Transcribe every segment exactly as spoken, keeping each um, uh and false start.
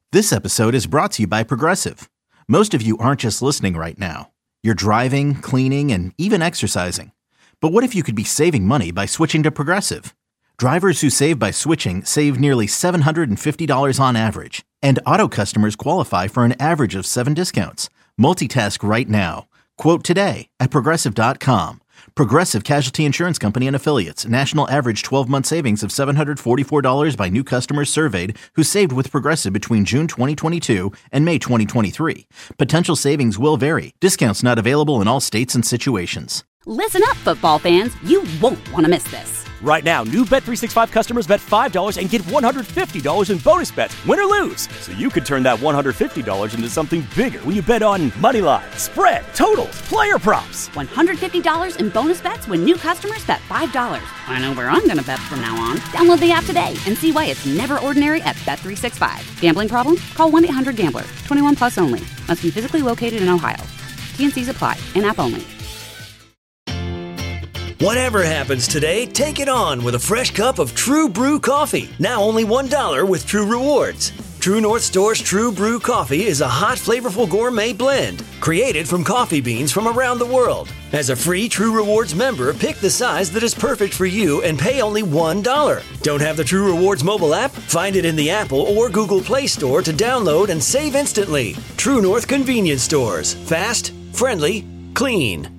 This episode is brought to you by Progressive. Most of you aren't just listening right now. You're driving, cleaning, and even exercising. But what if you could be saving money by switching to Progressive? Drivers who save by switching save nearly seven hundred fifty dollars on average. And auto customers qualify for an average of seven discounts. Multitask right now. Quote today at Progressive dot com. Progressive Casualty Insurance Company and Affiliates. National average twelve-month savings of seven hundred forty-four dollars by new customers surveyed who saved with Progressive between June twenty twenty-two and May twenty twenty-three. Potential savings will vary. Discounts not available in all states and situations. Listen up, football fans. You won't want to miss this. Right now, new Bet three sixty-five customers bet five dollars and get one hundred fifty dollars in bonus bets, win or lose. So you could turn that one hundred fifty dollars into something bigger when you bet on money line, spread, totals, player props. one hundred fifty dollars in bonus bets when new customers bet five dollars. I know where I'm going to bet from now on. Download the app today and see why it's never ordinary at Bet three sixty-five. Gambling problem? Call one eight hundred gambler. twenty-one plus only. Must be physically located in Ohio. T and C's apply. In-app only. Whatever happens today, take it on with a fresh cup of True Brew coffee. Now only one dollar with True Rewards. True North Store's True Brew coffee is a hot, flavorful gourmet blend created from coffee beans from around the world. As a free True Rewards member, pick the size that is perfect for you and pay only one dollar. Don't have the True Rewards mobile app? Find it in the Apple or Google Play Store to download and save instantly. True North Convenience Stores. Fast, friendly, clean.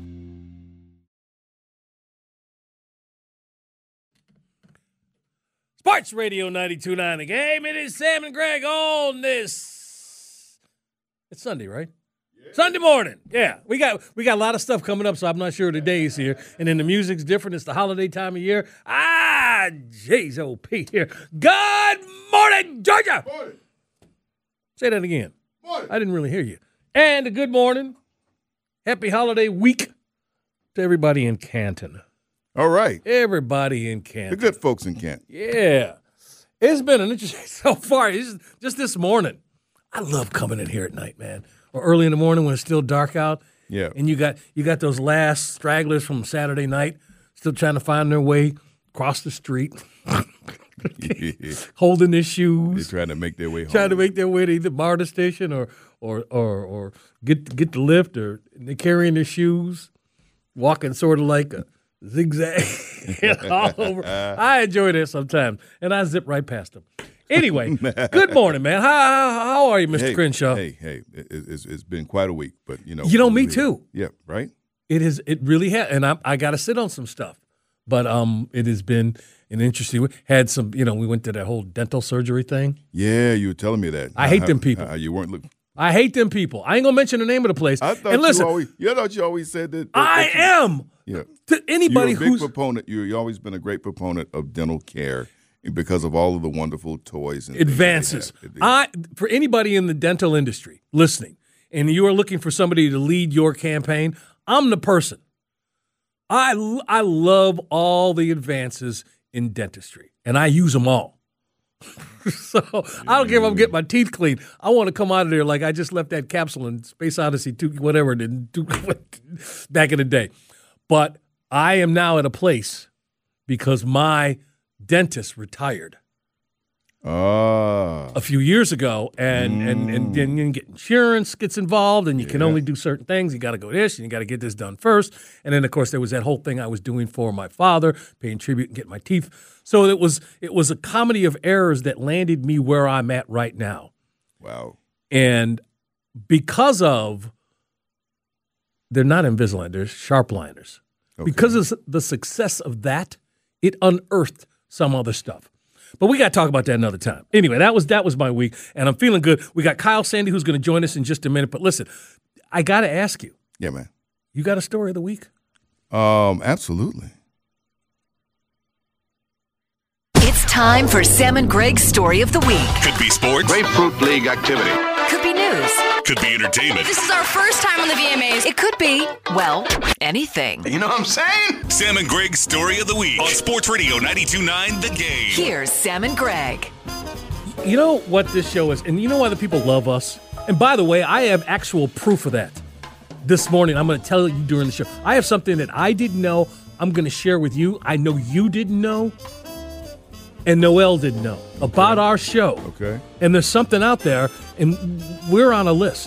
Sports Radio ninety-two point nine The Game. It is Sam and Greg on this. It's Sunday, right? Yeah. Sunday morning. Yeah. We got we got a lot of stuff coming up, so I'm not sure the days here. And then the music's different. It's the holiday time of year. Ah, J's old Pete here. Good morning, Georgia. Morning. Say that again. Morning. I didn't really hear you. And a good morning. Happy holiday week to everybody in Canton. All right. Everybody in Canton. The good folks in Canton. Yeah. It's been an interesting so far. It's just this morning. I love coming in here at night, man. Or early in the morning when it's still dark out. Yeah. And you got you got those last stragglers from Saturday night still trying to find their way across the street. Holding their shoes. They're trying to make their way home. Trying to make their way to either MARTA station or or or or get get the lift, or they're carrying their shoes, walking sort of like a zigzag all over. I enjoy that sometimes, and I zip right past them. Anyway, good morning, man. How, how, how are you, Mister Hey, Crenshaw? hey, hey, it, it's, it's been quite a week, but you know. You know, me we- too. Yeah, right? It is. It really has, and I, I got to sit on some stuff. But um, it has been an interesting. Had some, you know, we went to that whole dental surgery thing. Yeah, you were telling me that. I hate How- them people. how you weren't looking. I hate them people. I ain't gonna mention the name of the place. I thought and listen, you always. You thought you always said that. that I that you- am. Yeah. To anybody You're a big who's proponent. You you always been a great proponent of dental care because of all of the wonderful toys and things that they advances. have. It- I for anybody in the dental industry listening, and you are looking for somebody to lead your campaign, I'm the person. I I love all the advances in dentistry, and I use them all. So I don't care if I'm getting my teeth cleaned. I want to come out of there like I just left that capsule in Space Odyssey two, whatever, two, back in the day. But I am now at a place because my dentist retired. Ah. A few years ago, and Mm. and and then you get insurance gets involved, and you can Yeah. only do certain things. You got to go this, and you got to get this done first. And then, of course, there was that whole thing I was doing for my father, paying tribute and getting my teeth. So it was it was a comedy of errors that landed me where I'm at right now. Wow. And because of they're not Invisalign, they're sharp liners. Okay. Because of the success of that, it unearthed some other stuff. But we got to talk about that another time. Anyway, that was that was my week, and I'm feeling good. We got Kyle Sandy who's going to join us in just a minute. But listen, I got to ask you. Yeah, man. You got a story of the week? Um, absolutely. It's time for Sam and Greg's Story of the Week. Could be sports. Grapefruit League activity. Could be news. Could be entertainment. This is our first time on the V M As. It could be, well, anything. You know what I'm saying? Sam and Greg's Story of the Week on Sports Radio ninety-two point nine The Game. Here's Sam and Greg. You know what this show is, and you know why the people love us? And by the way, I have actual proof of that. This morning, I'm going to tell you during the show. I have something that I didn't know I'm going to share with you. I know you didn't know. and Noel didn't know about our show. Okay. And there's something out there, and we're on a list.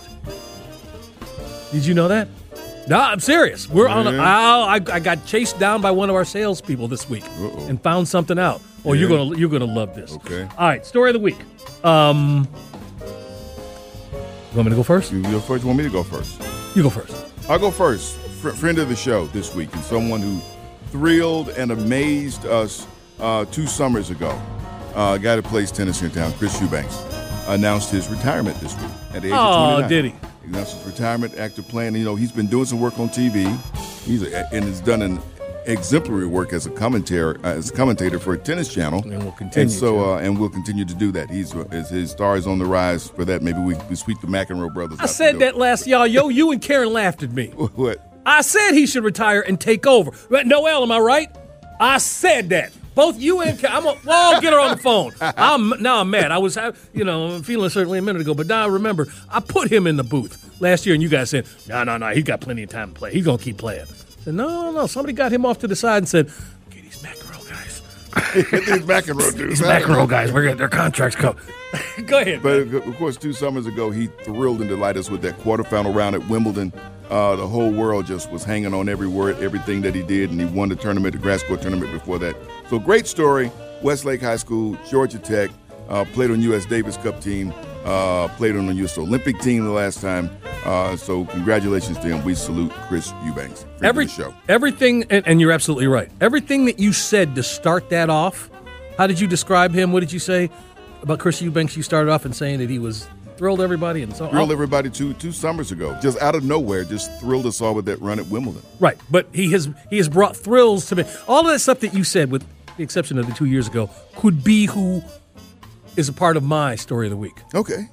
Did you know that? No, I'm serious. We're yeah. on. A, oh, I, I got chased down by one of our salespeople this week Uh-oh. and found something out. Oh, yeah. you're gonna you're gonna love this. Okay. All right, story of the week. Um, you want me to go first? You go first. You want me to go first? You go first. I'll go first. Fr- friend of the show this week, and someone who thrilled and amazed us uh, two summers ago. Uh, a guy that plays tennis here in town, Chris Eubanks, announced his retirement this week at the age oh, of twenty-nine. Oh, did he? He announced his retirement after playing. You know, he's been doing some work on T V. He's a, and has done an exemplary work as a commentator, uh, as a commentator for a tennis channel. And we'll continue. And so, uh, and we'll continue to do that. He's his, his star is on the rise. For that, maybe we, we sweep the McEnroe brothers. I said that last y'all. Yo, you and Karen laughed at me. What? I said he should retire and take over. Noel, am I right? I said that. Both you and Karen. I'm a, well, get her on the phone. I'm now I'm mad. I was, you know, feeling certainly a minute ago, but now I remember I put him in the booth last year, and you guys said, no, no, no, he's got plenty of time to play. He's gonna keep playing. I said, no, no, no. Somebody got him off to the side and said, get these McEnroe guys. These McEnroe dudes. These McEnroe guys. We're getting their contracts come. Go ahead. But man. of course, two summers ago, he thrilled and delighted us with that quarterfinal round at Wimbledon. Uh, the whole world just was hanging on every word, everything that he did, and he won the tournament, the grass court tournament before that. So great story. Westlake High School, Georgia Tech, uh, played on U S Davis Cup team, uh, played on the U S Olympic team the last time. Uh, so congratulations to him. We salute Chris Eubanks. Every show. Everything, and, and you're absolutely right. Everything that you said to start that off, how did you describe him? What did you say about Chris Eubanks? You started off in saying that he was thrilled everybody and so thrilled everybody two two summers ago, just out of nowhere, just thrilled us all with that run at Wimbledon. Right, but he has he has brought thrills to me. All of that stuff that you said, with the exception of the two years ago, could be who is a part of my story of the week. Okay,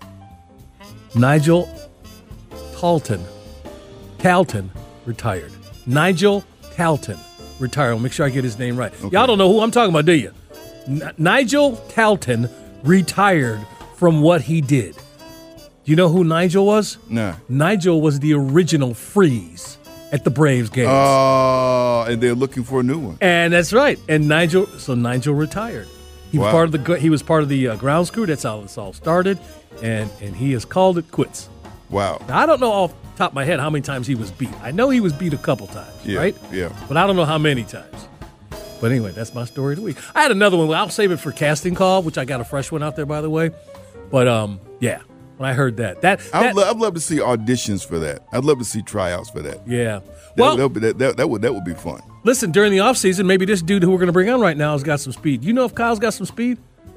Nigel Talton, Talton retired. Nigel Talton retired. I'll make sure I get his name right. Okay. Y'all don't know who I'm talking about, do you? N- Nigel Talton retired from what he did. Do you know who Nigel was? Nah. Nigel was the original Freeze at the Braves games. Oh, uh, and they're looking for a new one. And that's right. And Nigel, so Nigel retired. He wow. was part of the he was part of the uh, grounds crew. That's how this all started, and and he has called it quits. Wow. Now, I don't know off the top of my head how many times he was beat. I know he was beat a couple times, yeah, right? Yeah. But I don't know how many times. But anyway, that's my story of the week. I had another one. I'll save it for casting call, which I got a fresh one out there, by the way. But um, yeah. When I heard that, that, that I'd, lo- I'd love to see auditions for that. I'd love to see tryouts for that. Yeah, that, well, that, that, that, that would that would be fun. Listen, during the offseason, maybe this dude who we're going to bring on right now has got some speed. You know if Kyle's got some speed?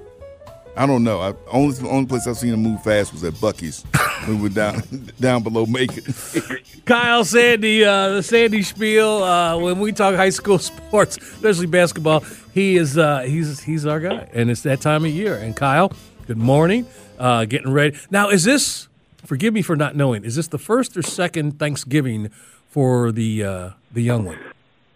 I don't know. I, only the only place I've seen him move fast was at Buc-ee's when we were down down below Macon. Kyle Sandy, uh, the Sandy Spiel. Uh, when we talk high school sports, especially basketball, he is uh, he's he's our guy, and it's that time of year. And Kyle, good morning. Uh, getting ready. Now, is this, forgive me for not knowing, is this the first or second Thanksgiving for the uh, the young one?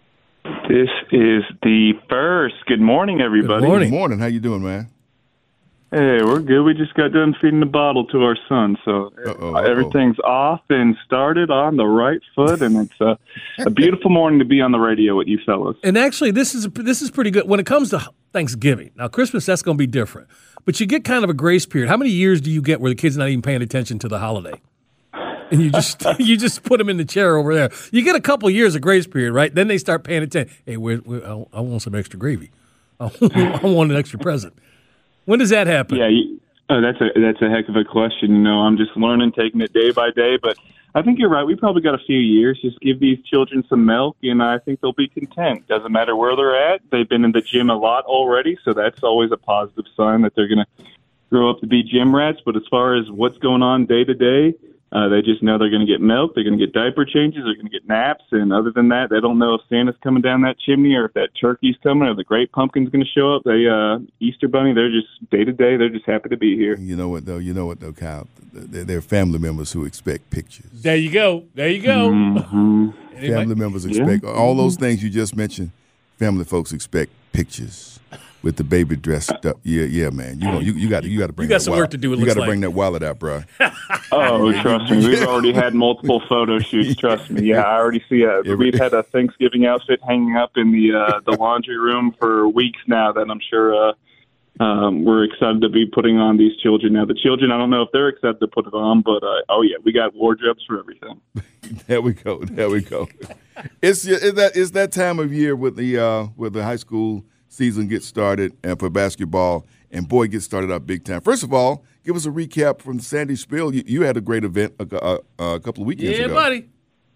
This is the first. Good morning, everybody. Good morning. Good morning. How you doing, man? Hey, we're good. We just got done feeding the bottle to our son, so uh-oh, uh-oh. everything's off and started on the right foot, and it's a, a beautiful morning to be on the radio with you fellas. And actually, this is this is pretty good when it comes to Thanksgiving. Now, Christmas, that's going to be different. But you get kind of a grace period. How many years do you get where the kid's not even paying attention to the holiday? And you just you just put them in the chair over there. You get a couple of years of grace period, right? Then they start paying attention. Hey, we're, we're, I want some extra gravy. I want an extra present. When does that happen? Yeah, you, oh, that's a that's a heck of a question. You know, I'm just learning, taking it day by day. But I think you're right. We probably got a few years. Just give these children some milk, and I think they'll be content. Doesn't matter where they're at. They've been in the gym a lot already, so that's always a positive sign that they're going to grow up to be gym rats. But as far as what's going on day to day, uh, they just know they're going to get milk, they're going to get diaper changes, they're going to get naps, and other than that, they don't know if Santa's coming down that chimney or if that turkey's coming or the great pumpkin's going to show up. They uh, Easter Bunny, they're just day to day, they're just happy to be here. You know what though? You know what though, Kyle? They're, they're family members who expect pictures. There you go. There you go. Mm-hmm. Family members expect yeah. all those things you just mentioned. Family folks expect pictures with the baby dressed up. Yeah, yeah, man. You know, you, you got you got to bring. You got that some wallet. work to do. It you got to like. bring that wallet out, bro. Oh, trust me, we've already had multiple photo shoots. Trust me. Yeah, I already see it. We've had a Thanksgiving outfit hanging up in the uh, the laundry room for weeks now. That I'm sure uh, um, we're excited to be putting on these children. Now, the children, I don't know if they're excited to put it on, but uh, oh yeah, we got wardrobes for everything. There we go. There we go. It's is that is that time of year with the uh, with the high school season gets started and for basketball, and boy, gets started up big time. First of all, give us a recap from Sandy Spiel. You, you had a great event a, a, a couple of weekends yeah, ago. Yeah, buddy.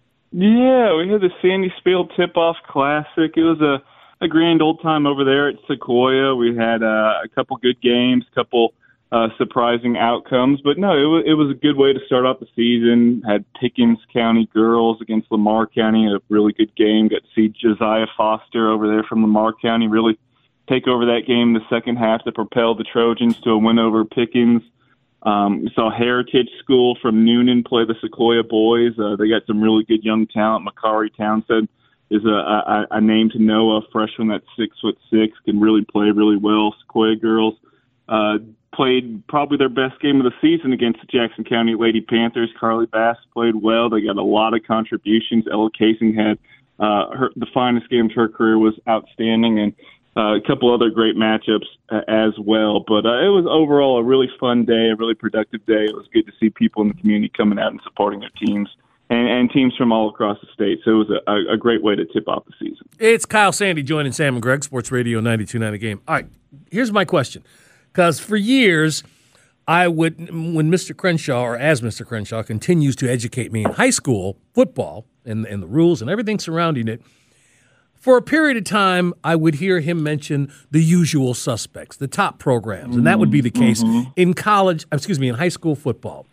Yeah, we had the Sandy Spiel Tip-Off Classic. It was a, a grand old time over there at Sequoia. We had uh, a couple good games, a couple uh, surprising outcomes. But, no, it was, it was a good way to start off the season. Had Pickens County girls against Lamar County, a really good game. Got to see Josiah Foster over there from Lamar County really take over that game in the second half to propel the Trojans to a win over Pickens. Um, we saw Heritage School from Noonan play the Sequoia boys. Uh, they got some really good young talent. Makari Townsend is a, a, a name to know, a freshman that's six foot six, can really play really well. Sequoia girls uh, played probably their best game of the season against the Jackson County Lady Panthers. Carly Bass played well. They got a lot of contributions. Ella Casing had uh, her, the finest game of her career, was outstanding, and Uh, a couple other great matchups uh, as well. But uh, it was overall a really fun day, a really productive day. It was good to see people in the community coming out and supporting their teams and, and teams from all across the state. So it was a, a great way to tip off the season. It's Kyle Sandy joining Sam and Greg, Sports Radio ninety-two point nine The Game. All right, here's my question. Because for years, I would, when Mister Crenshaw, or as Mister Crenshaw, continues to educate me in high school football and, and the rules and everything surrounding it, for a period of time, I would hear him mention the usual suspects, the top programs, and that would be the case mm-hmm. in college, excuse me, in high school football.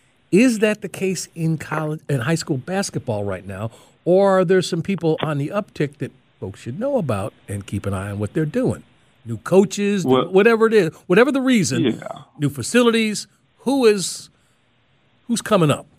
Is that the case in college, in high school basketball right now, or are there some people on the uptick that folks should know about and keep an eye on what they're doing? New coaches, well, new, whatever it is, whatever the reason, yeah. new facilities, who is, who's coming up?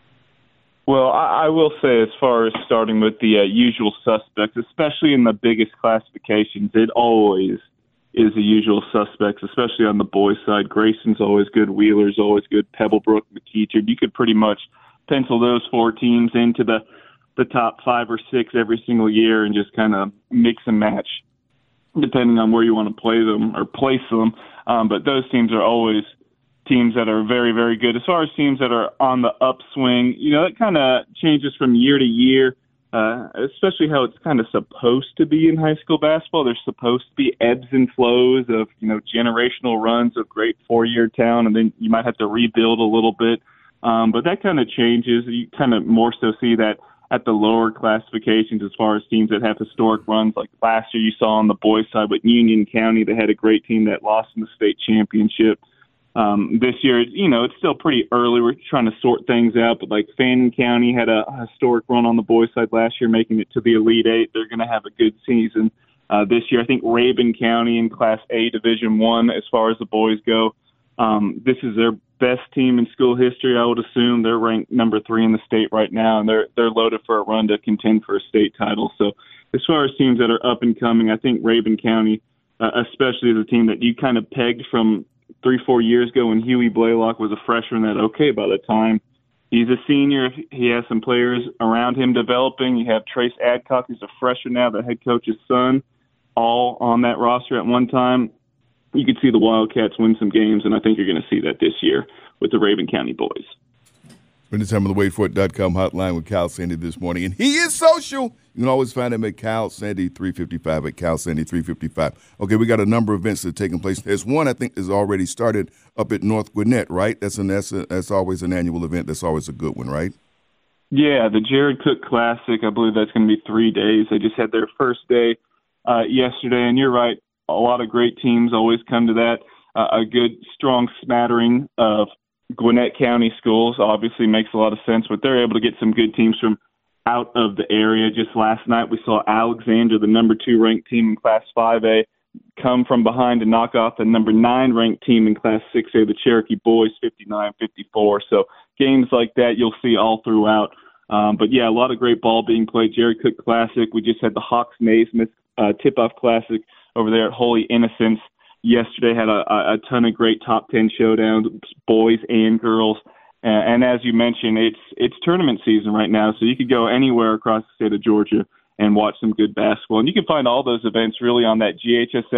Well, I, I will say, as far as starting with the uh, usual suspects, especially in the biggest classifications, it always is the usual suspects, especially on the boys' side. Grayson's always good. Wheeler's always good. Pebblebrook, McEachern. You could pretty much pencil those four teams into the, the top five or six every single year and just kind of mix and match, depending on where you want to play them or place them. Um, but those teams are always teams that are very, very good. As far as teams that are on the upswing, you know, it kind of changes from year to year, uh, especially how it's kind of supposed to be in high school basketball. There's supposed to be ebbs and flows of, you know, generational runs of great four-year talent, and then you might have to rebuild a little bit. Um, but that kind of changes. You kind of more so see that at the lower classifications as far as teams that have historic runs. Like last year you saw on the boys' side with Union County, they had a great team that lost in the state championship. Um, this year, you know, it's still pretty early. We're trying to sort things out, but like Fannin County had a historic run on the boys' side last year, making it to the Elite Eight. They're going to have a good season uh, this year. I think Rabun County in Class A Division One, as far as the boys go, um, this is their best team in school history. I would assume they're ranked number three in the state right now, and they're they're loaded for a run to contend for a state title. So, as far as teams that are up and coming, I think Rabun County, uh, especially is a team that you kind of pegged from three, four years ago when Huey Blaylock was a freshman, that, okay, by the time he's a senior, he has some players around him developing. You have Trace Adcock, who's a freshman now, the head coach's son, all on that roster at one time. You could see the Wildcats win some games, and I think you're going to see that this year with the Rabun County boys. Spending time on the wait for it dot com hotline with Kyle Sandy this morning. And he is social. You can always find him at Kyle Sandy three fifty-five, at Kyle Sandy three fifty-five. Okay, we got a number of events that are taking place. There's one I think is already started up at North Gwinnett, right? That's an that's, a, that's always an annual event. That's always a good one, right? Yeah, the Jared Cook Classic. I believe that's going to be three days. They just had their first day uh, yesterday, and you're right. A lot of great teams always come to that. Uh, a good, strong smattering of Gwinnett County schools obviously makes a lot of sense, but they're able to get some good teams from out of the area. Just last night we saw Alexander, the number two ranked team in Class five A, come from behind to knock off the number nine ranked team in Class six A, the Cherokee boys, fifty-nine fifty-four. So games like that you'll see all throughout. Um, but, yeah, a lot of great ball being played. Jared Cook Classic. We just had the Hawks Naismith uh, Tip-Off Classic over there at Holy Innocents. Yesterday had a, a ton of great top ten showdowns, boys and girls. And, and as you mentioned, it's it's tournament season right now, so you could go anywhere across the state of Georgia and watch some good basketball. And you can find all those events really on that G H S A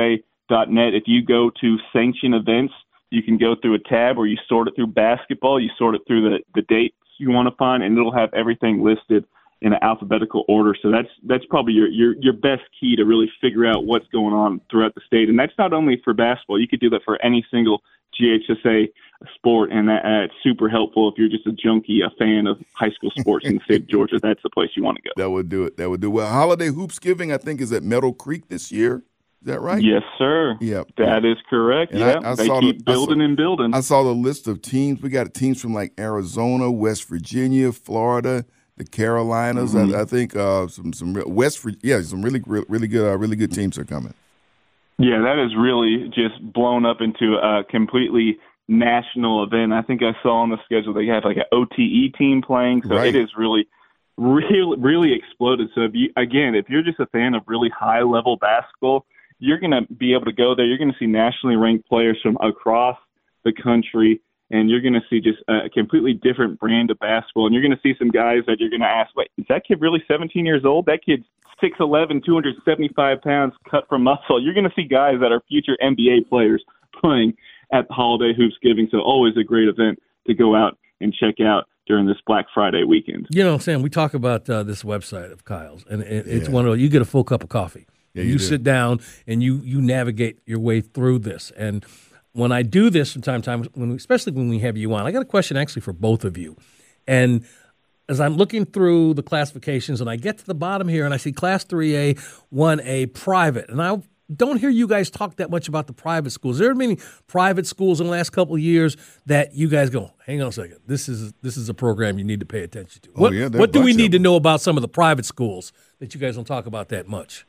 dot net. If you go to sanction events, you can go through a tab where you sort it through basketball, you sort it through the, the dates you want to find, and it'll have everything listed in an alphabetical order. So that's that's probably your, your, your best key to really figure out what's going on throughout the state. And that's not only for basketball. You could do that for any single G H S A sport, and that, uh, it's super helpful if you're just a junkie, a fan of high school sports in the state of Georgia. That's the place you want to go. That would do it. That would do it. Well, Holiday Hoopsgiving, I think, is at Meadow Creek this year. Is that right? Yes, sir. Yeah, that is correct. And yeah, I, I they saw keep the, building I saw, and building. I saw the list of teams. We got teams from like Arizona, West Virginia, Florida, the Carolinas. Mm-hmm. I, I think uh, some some West yeah, some really really good uh, really good teams are coming. Yeah, that is really just blown up into a completely national event. I think I saw on the schedule they have like an O T E team playing, so right. it is really, really, really exploded. So if you, again, if you're just a fan of really high level basketball, you're going to be able to go there. You're going to see nationally ranked players from across the country, and you're going to see just a completely different brand of basketball. And you're going to see some guys that you're going to ask, wait, is that kid really seventeen years old? That kid's six eleven, two hundred seventy-five pounds, cut from muscle. You're going to see guys that are future N B A players playing at Holiday Hoopsgiving. So always a great event to go out and check out during this Black Friday weekend. You know, Sam, we talk about uh, this website of Kyle's, and it, it's yeah. one of you get a full cup of coffee. Yeah, you you sit down and you you navigate your way through this. And when I do this from time to time, when we, especially when we have you on, I got a question actually for both of you. And as I'm looking through the classifications, and I get to the bottom here, and I see Class three A, one A, private, and I don't hear you guys talk that much about the private schools. There are many private schools in the last couple of years that you guys go, hang on a second, this is this is a program you need to pay attention to. Oh, What, yeah, what do we need to know about some of the private schools that you guys don't talk about that much?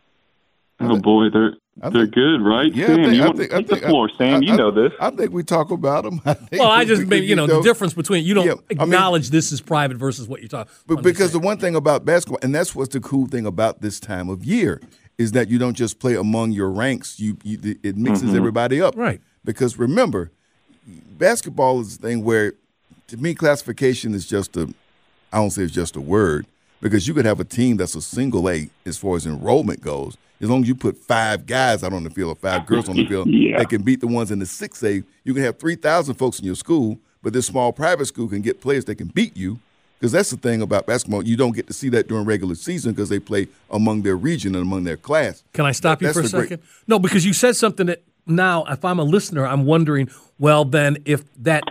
Oh, boy, they're they're good, right? Yeah, Sam, I think, you I want think, to take I think, the floor, Sam. I, you I, know this. I think we talk about them. I think Well, I we- just we- maybe, you know, the know, difference between, you don't Yeah, I mean- acknowledge this is private versus what you're talking But about. because the one thing about basketball, and that's what's the cool thing about this time of year, is that you don't just play among your ranks. You, you it mixes Mm-hmm. everybody up. Right. Because remember, basketball is a thing where, to me, classification is just a, I don't say it's just a word, because you could have a team that's a single A as far as enrollment goes. As long as you put five guys out on the field or five girls on the field Yeah. that can beat the ones in the six A, you can have three thousand folks in your school, but this small private school can get players that can beat you. Because that's the thing about basketball. You don't get to see that during regular season because they play among their region and among their class. Can I stop you That's for a the great- second? No, because you said something that now, if I'm a listener, I'm wondering, well, then if that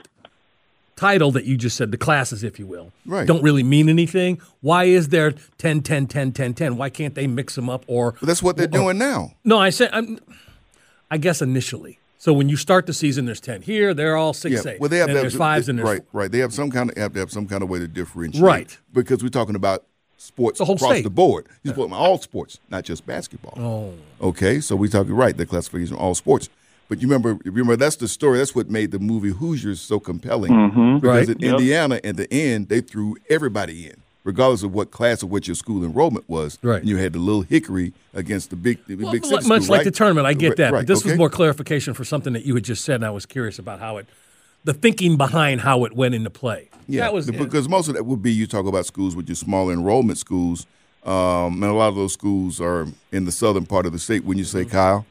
title that you just said, the classes, if you will, Right. don't really mean anything, why is there ten, ten, ten, ten, ten? Why can't they mix them up? Or But that's what they're or- doing now. No, I said, I'm, I guess initially. So when you start the season, there's ten here. They're all six Yeah, A. well, they have and to there's have, fives they, and there's right, right. They have some kind of have to have some kind of way to differentiate, Right. Because we're talking about sports The whole across state. the board. You're talking about all sports, not just basketball. Oh. Okay, so we're talking right the classification of all sports. But you remember, remember that's the story. That's what made the movie Hoosiers so compelling. Mm-hmm. Because Right. in Indiana, at the end, they threw everybody in, regardless of what class or what your school enrollment was. Right. And you had the little Hickory against the big, the Well, big much city school, like right? the tournament, I get Right, that. right, But this okay. was more clarification for something that you had just said, and I was curious about how it, the thinking behind how it went into play. Yeah, that was the- because most of that would be you talk about schools with your small enrollment schools, um, and a lot of those schools are in the southern part of the state. Wouldn't you say, Mm-hmm. Kyle?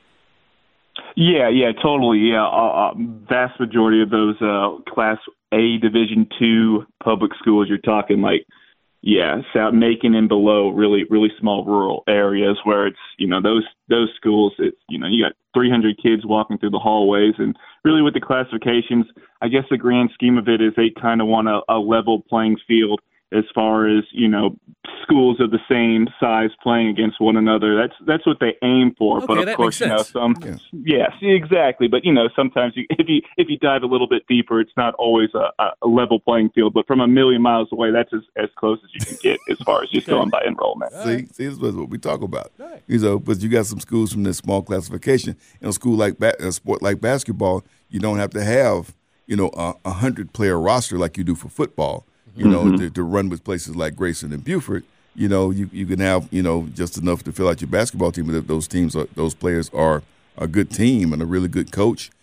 Yeah, yeah, totally. Yeah, uh, uh, vast majority of those uh, Class A Division two public schools, you're talking like, yeah, South Macon and below, really, really small rural areas where it's, you know, those those schools, it's, you know, you got three hundred kids walking through the hallways, and really with the classifications, I guess the grand scheme of it is they kind of want a, a level playing field as far as, you know, schools of the same size playing against one another. That's that's what they aim for. Okay, but of that course, makes you know, sense. some Yes. yes, exactly. But you know, sometimes you, if you if you dive a little bit deeper, it's not always a, a level playing field. But from a million miles away, that's as, as close as you can get as far as just going by enrollment. See, see, this is what we talk about. Right. You know, but you got some schools from this small classification. In a school like ba- a sport like basketball, you don't have to have, you know, a, a hundred player roster like you do for football. You know, Mm-hmm. to, to run with places like Grayson and Beaufort. You know, you, you can have, you know, just enough to fill out your basketball team. But if those teams, are, those players are a good team and a really good coach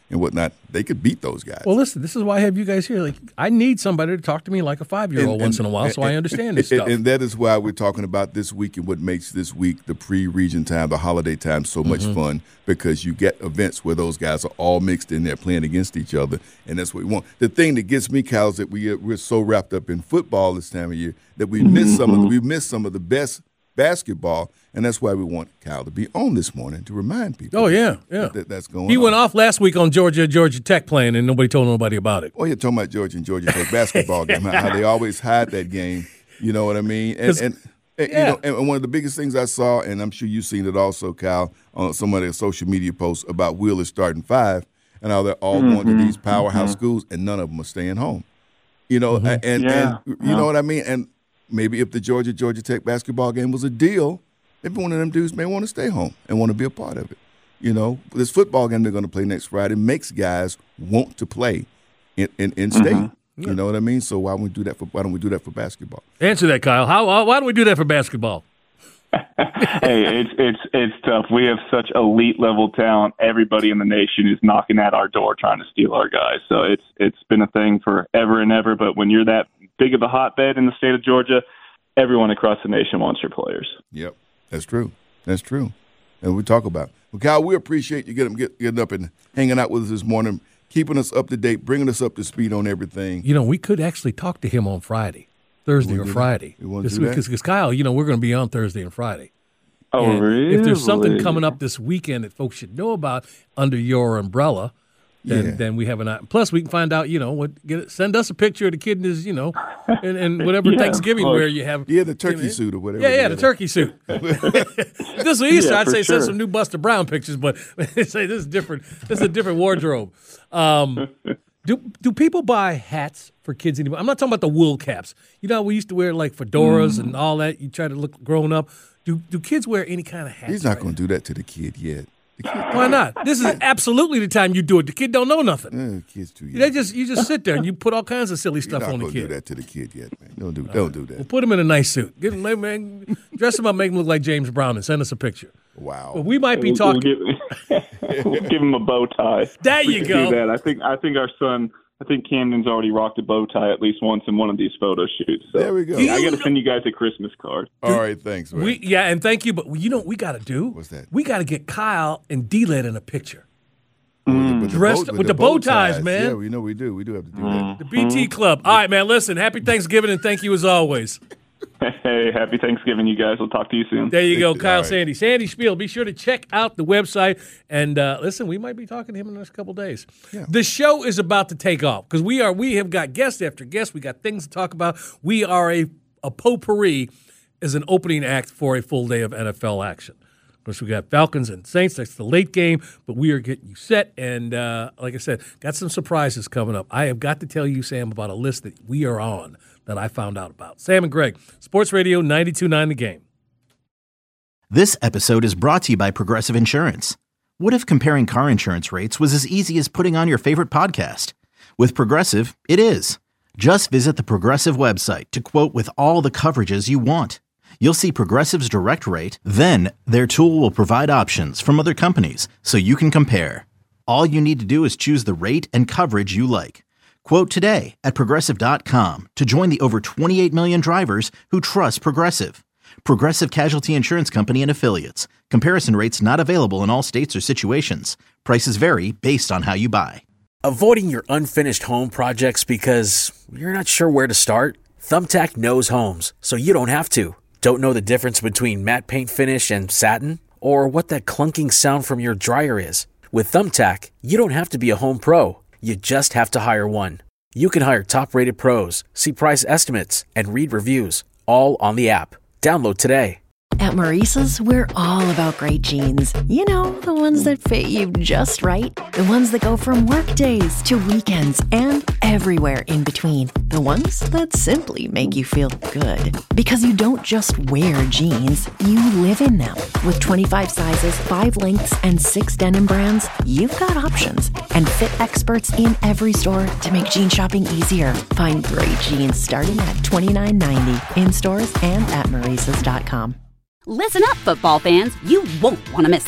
and whatnot, they could beat those guys. Well, listen, this is why I have you guys here. Like, I need somebody to talk to me like a five-year-old And- once and- in a while, so and- I understand this and, stuff. And that is why we're talking about this week and what makes this week, the pre-region time, the holiday time, so much Mhm. fun, because you get events where those guys are all mixed in there playing against each other, and that's what we want. The thing that gets me, Kyle, is that we, we're so wrapped up in football this time of year that we miss some of the, we miss some of the best basketball, and that's why we want Kyle to be on this morning to remind people. Oh, yeah, yeah. That, that's going He on. went off last week on Georgia, Georgia Tech playing, and nobody told nobody about it. Oh, you're talking about Georgia and Georgia Tech basketball game, how they always hide that game. You know what I mean? And, and, and yeah. you know, and one of the biggest things I saw, and I'm sure you've seen it also, Kyle, on some of their social media posts about Wheeler starting five, and how they're all Mm-hmm. going to these powerhouse schools, and none of them are staying home. You know, Mm-hmm. and, Yeah. and you Yeah. know what I mean? And maybe if the Georgia Georgia Tech basketball game was a deal, maybe one of them dudes may want to stay home and want to be a part of it. You know, this football game they're going to play next Friday makes guys want to play in in, in state. Mm-hmm. Yeah. You know what I mean? So why don't we do that for why don't we do that for basketball? Answer that, Kyle. How? uh, Why do we do that for basketball? Hey, it's it's it's tough. We have such elite level talent. Everybody in the nation is knocking at our door trying to steal our guys. So it's it's been a thing forever and ever. But when you're that big of a hotbed in the state of Georgia, everyone across the nation wants your players. Yep, that's true. That's true. And we talk about. Well, Kyle, we appreciate you getting get, getting up and hanging out with us this morning, keeping us up to date, bringing us up to speed on everything. You know, we could actually talk to him on Friday, Thursday You or wanna do Friday. that? You wanna do that? Because Kyle, you know, we're going to be on Thursday and Friday. Oh, And really? If there's something coming up this weekend that folks should know about under your umbrella, then Yeah. then we have an eye. Plus, we can find out, you know, what get it, send us a picture of the kid in his, you know, and, and whatever Yeah, Thanksgiving look. wear you have. Yeah, the turkey you know, suit or whatever. Yeah, yeah, it the is. turkey suit. This was Easter. Yeah, I'd for say sure. send some new Buster Brown pictures, but say this is different. This is a different wardrobe. Um, do do people buy hats for kids anymore? I'm not talking about the wool caps. You know, we used to wear like fedoras and all that. You try to look grown up. Do do kids wear any kind of hats? He's not right going to do that to the kid yet. The kid, now? Why not? This is absolutely the time you do it. The kid don't know nothing. eh, kid's too young. They just you just sit there and you put all kinds of silly You're stuff not on the going to do kid. that to the kid yet, man. Don't do don't do Well, that. put him in a nice suit. Get him, make- make- dress him up, make him look like James Brown, and send us a picture. Wow. But we might be We'll- talking. We'll give, we'll give him a bow tie. There We you could go. Do that. I think I think our son. I think Camden's already rocked a bow tie at least once in one of these photo shoots. So There we go. I got to send you guys a Christmas card. All right, thanks, man. We yeah, and thank you. But you know what we got to do? What's that? We got to get Kyle and D-Led in a picture. With the Dressed- with the bow ties, man. Yeah, we know we do. We do have to do that. The B T Club. All right, man. Listen, happy Thanksgiving and thank you as always. Hey, happy Thanksgiving, you guys. We'll talk to you soon. There you go, All Kyle right. Sandy. Sandy Spiel. Be sure to check out the website. And uh, listen, we might be talking to him in the next couple of days. Yeah. The show is about to take off because we are we have got guest after guest. We got things to talk about. We are a, a potpourri as an opening act for a full day of N F L action. Of course, we got Falcons and Saints. That's the late game, but we are getting you set. And uh, like I said, got some surprises coming up. I have got to tell you, Sam, about a list that we are on that I found out about. Sam and Greg, Sports Radio ninety-two point nine The Game. This episode is brought to you by Progressive Insurance. What if comparing car insurance rates was as easy as putting on your favorite podcast? With Progressive, it is. Just visit the Progressive website to quote with all the coverages you want. You'll see Progressive's direct rate, then their tool will provide options from other companies so you can compare. All you need to do is choose the rate and coverage you like. Quote today at Progressive dot com to join the over twenty-eight million drivers who trust Progressive. Progressive Casualty Insurance Company and Affiliates. Comparison rates not available in all states or situations. Prices vary based on how you buy. Avoiding your unfinished home projects because you're not sure where to start? Thumbtack knows homes, so you don't have to. Don't know the difference between matte paint finish and satin? Or what that clunking sound from your dryer is? With Thumbtack, you don't have to be a home pro. You just have to hire one. You can hire top-rated pros, see price estimates, and read reviews, all on the app. Download today. At Maurice's, we're all about great jeans. You know, the ones that fit you just right. The ones that go from work days to weekends and everywhere in between. The ones that simply make you feel good. Because you don't just wear jeans, you live in them. With twenty-five sizes, five lengths, and six denim brands, you've got options. And fit experts in every store to make jean shopping easier. Find great jeans starting at twenty-nine ninety in stores and at maurices dot com. Listen up, football fans. You won't want to miss this.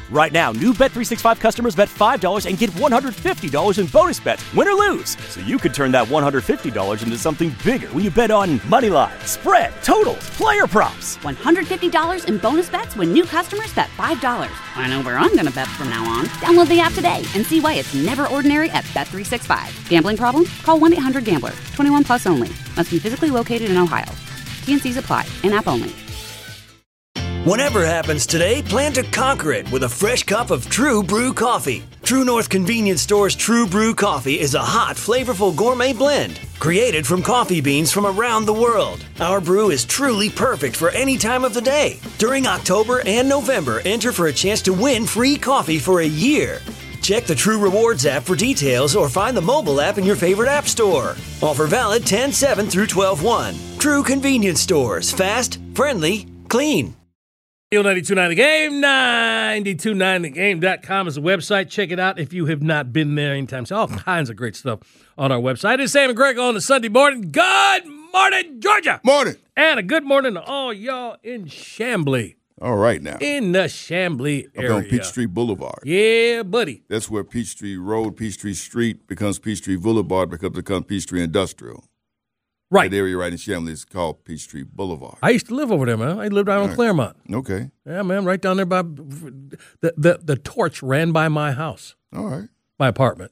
Right now, new Bet three sixty-five customers bet five dollars and get one hundred fifty dollars in bonus bets, win or lose. So you could turn that one hundred fifty dollars into something bigger when you bet on money line, spread, totals, player props. one hundred fifty dollars in bonus bets when new customers bet five dollars. I know where I'm going to bet from now on. Download the app today and see why it's never ordinary at Bet three sixty-five. Gambling problem? Call one eight hundred gambler. twenty-one plus only. Must be physically located in Ohio. T and C's apply. In-app only. Whatever happens today, plan to conquer it with a fresh cup of True Brew coffee. True North Convenience Store's True Brew coffee is a hot, flavorful gourmet blend created from coffee beans from around the world. Our brew is truly perfect for any time of the day. During October and November, enter for a chance to win free coffee for a year. Check the True Rewards app for details or find the mobile app in your favorite app store. Offer valid ten seven through twelve one. True Convenience Stores. Fast, friendly, clean. ninety-two point nine The Game, ninety-two point nine the game dot com is the website. Check it out if you have not been there anytime. So all kinds of great stuff on our website. It's Sam and Greg on a Sunday morning. Good morning, Georgia. Morning. And a good morning to all y'all in Chamblee. All right now. In the Chamblee area. Up on Peachtree Boulevard. Yeah, buddy. That's where Peachtree Road, Peachtree Street becomes Peachtree Boulevard because it becomes Peachtree Industrial. Right. That area right in Chamblee is called Peachtree Boulevard. I used to live over there, man. I lived out on right. Claremont. Okay. Yeah, man, right down there by the, the the torch ran by my house. All right. My apartment.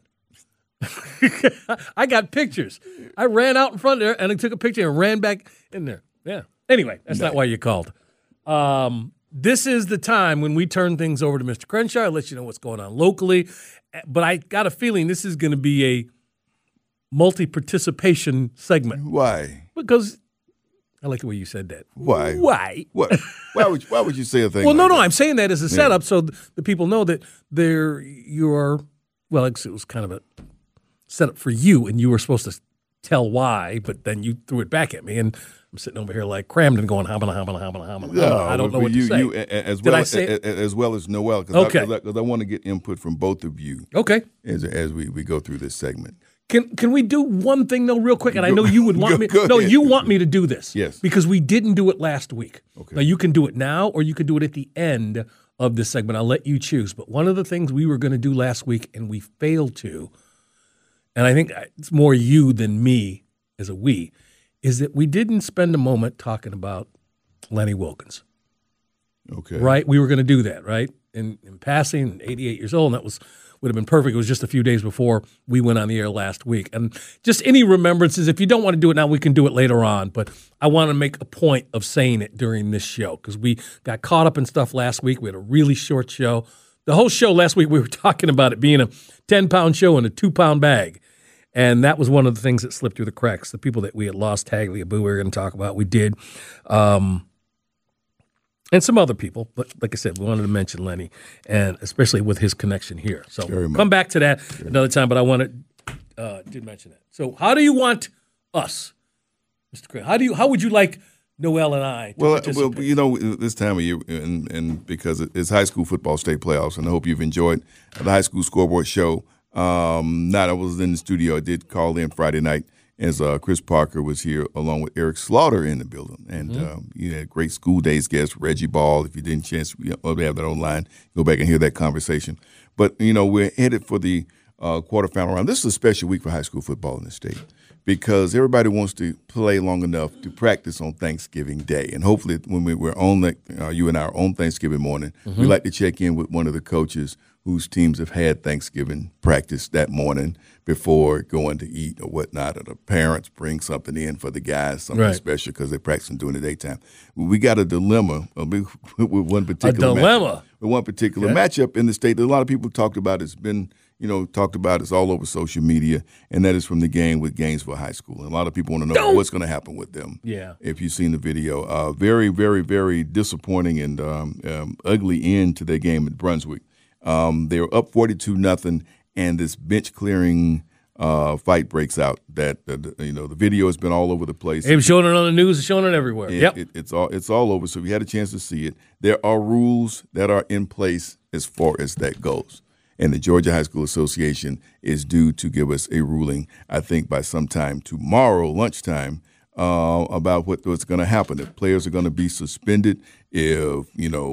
I got pictures. I ran out in front there and I took a picture and ran back in there. Yeah. Anyway, that's nice. Not why you called. Um, this is the time when we turn things over to Mister Crenshaw. I'll let you know what's going on locally. But I got a feeling this is going to be a multi-participation segment. Why? Because I like the way you said that. Why? Why? What? Why would Why would you say a thing? Well, like no, no. that? I'm saying that as a setup yeah. so the people know that there you are. Well, it was kind of a setup for you, and you were supposed to tell why, but then you threw it back at me, and I'm sitting over here like Cramden going habana habana habana habana. No, I don't know what you, to say. You, as Did well I say as, as well as Noel, because okay. I, I, I want to get input from both of you. Okay. As as we, we go through this segment. Can can we do one thing though, real quick? And I know you would want go, me. Go no, ahead. you want me to do this. Yes. Because we didn't do it last week. Okay. Now you can do it now, or you can do it at the end of this segment. I'll let you choose. But one of the things we were going to do last week and we failed to, and I think it's more you than me as a we, is that we didn't spend a moment talking about Lenny Wilkens. Okay. Right? We were going to do that, right? In, in passing, eighty-eight years old, and that was would have been perfect. It was just a few days before we went on the air last week. And just any remembrances, if you don't want to do it now, we can do it later on. But I want to make a point of saying it during this show because we got caught up in stuff last week. We had a really short show. The whole show last week, we were talking about it being a ten-pound show in a two-pound bag. And that was one of the things that slipped through the cracks. The people that we had lost, Tagliabue, we were going to talk about, we did. Um, and some other people. But like I said, we wanted to mention Lenny, and especially with his connection here. So come back to that Very another time, but I wanted, uh, did mention that. So how do you want us, Mister Craig? How do you? How would you like Noel and I to well, participate? Well, you know, this time of year, and, and because it's high school football state playoffs, and I hope you've enjoyed the high school scoreboard show. Um, not I was in the studio. I did call in Friday night as uh, Chris Parker was here along with Eric Slaughter in the building. And mm-hmm. um, you had great school days guest, Reggie Ball. If you didn't chance to have that online, go back and hear that conversation. But, you know, we're headed for the uh, quarterfinal round. This is a special week for high school football in the state because everybody wants to play long enough to practice on Thanksgiving Day. And hopefully when we, we're on, the, uh, you and I are on Thanksgiving morning, mm-hmm. we like to check in with one of the coaches whose teams have had Thanksgiving practice that morning before going to eat or whatnot, or the parents bring something in for the guys, something right. special because they're practicing during the daytime. We got a dilemma with one particular a dilemma matchup, with one particular okay. matchup in the state that a lot of people talked about. It's been, you know, talked about. It's all over social media, and that is from the game with Gainesville High School. And a lot of people want to know Don't. what's going to happen with them. Yeah. If you've seen the video, uh, very, very, very disappointing and um, um, ugly end to their game at Brunswick. Um, they were up forty-two nothing, and this bench clearing uh, fight breaks out. That uh, you know, the video has been all over the place. They've shown it on the news, shown it everywhere. It, yep, it, it's all it's all over. So we had a chance to see it. There are rules that are in place as far as that goes, and the Georgia High School Association is due to give us a ruling. I think by sometime tomorrow lunchtime uh, about what, what's going to happen. If players are going to be suspended, if you know.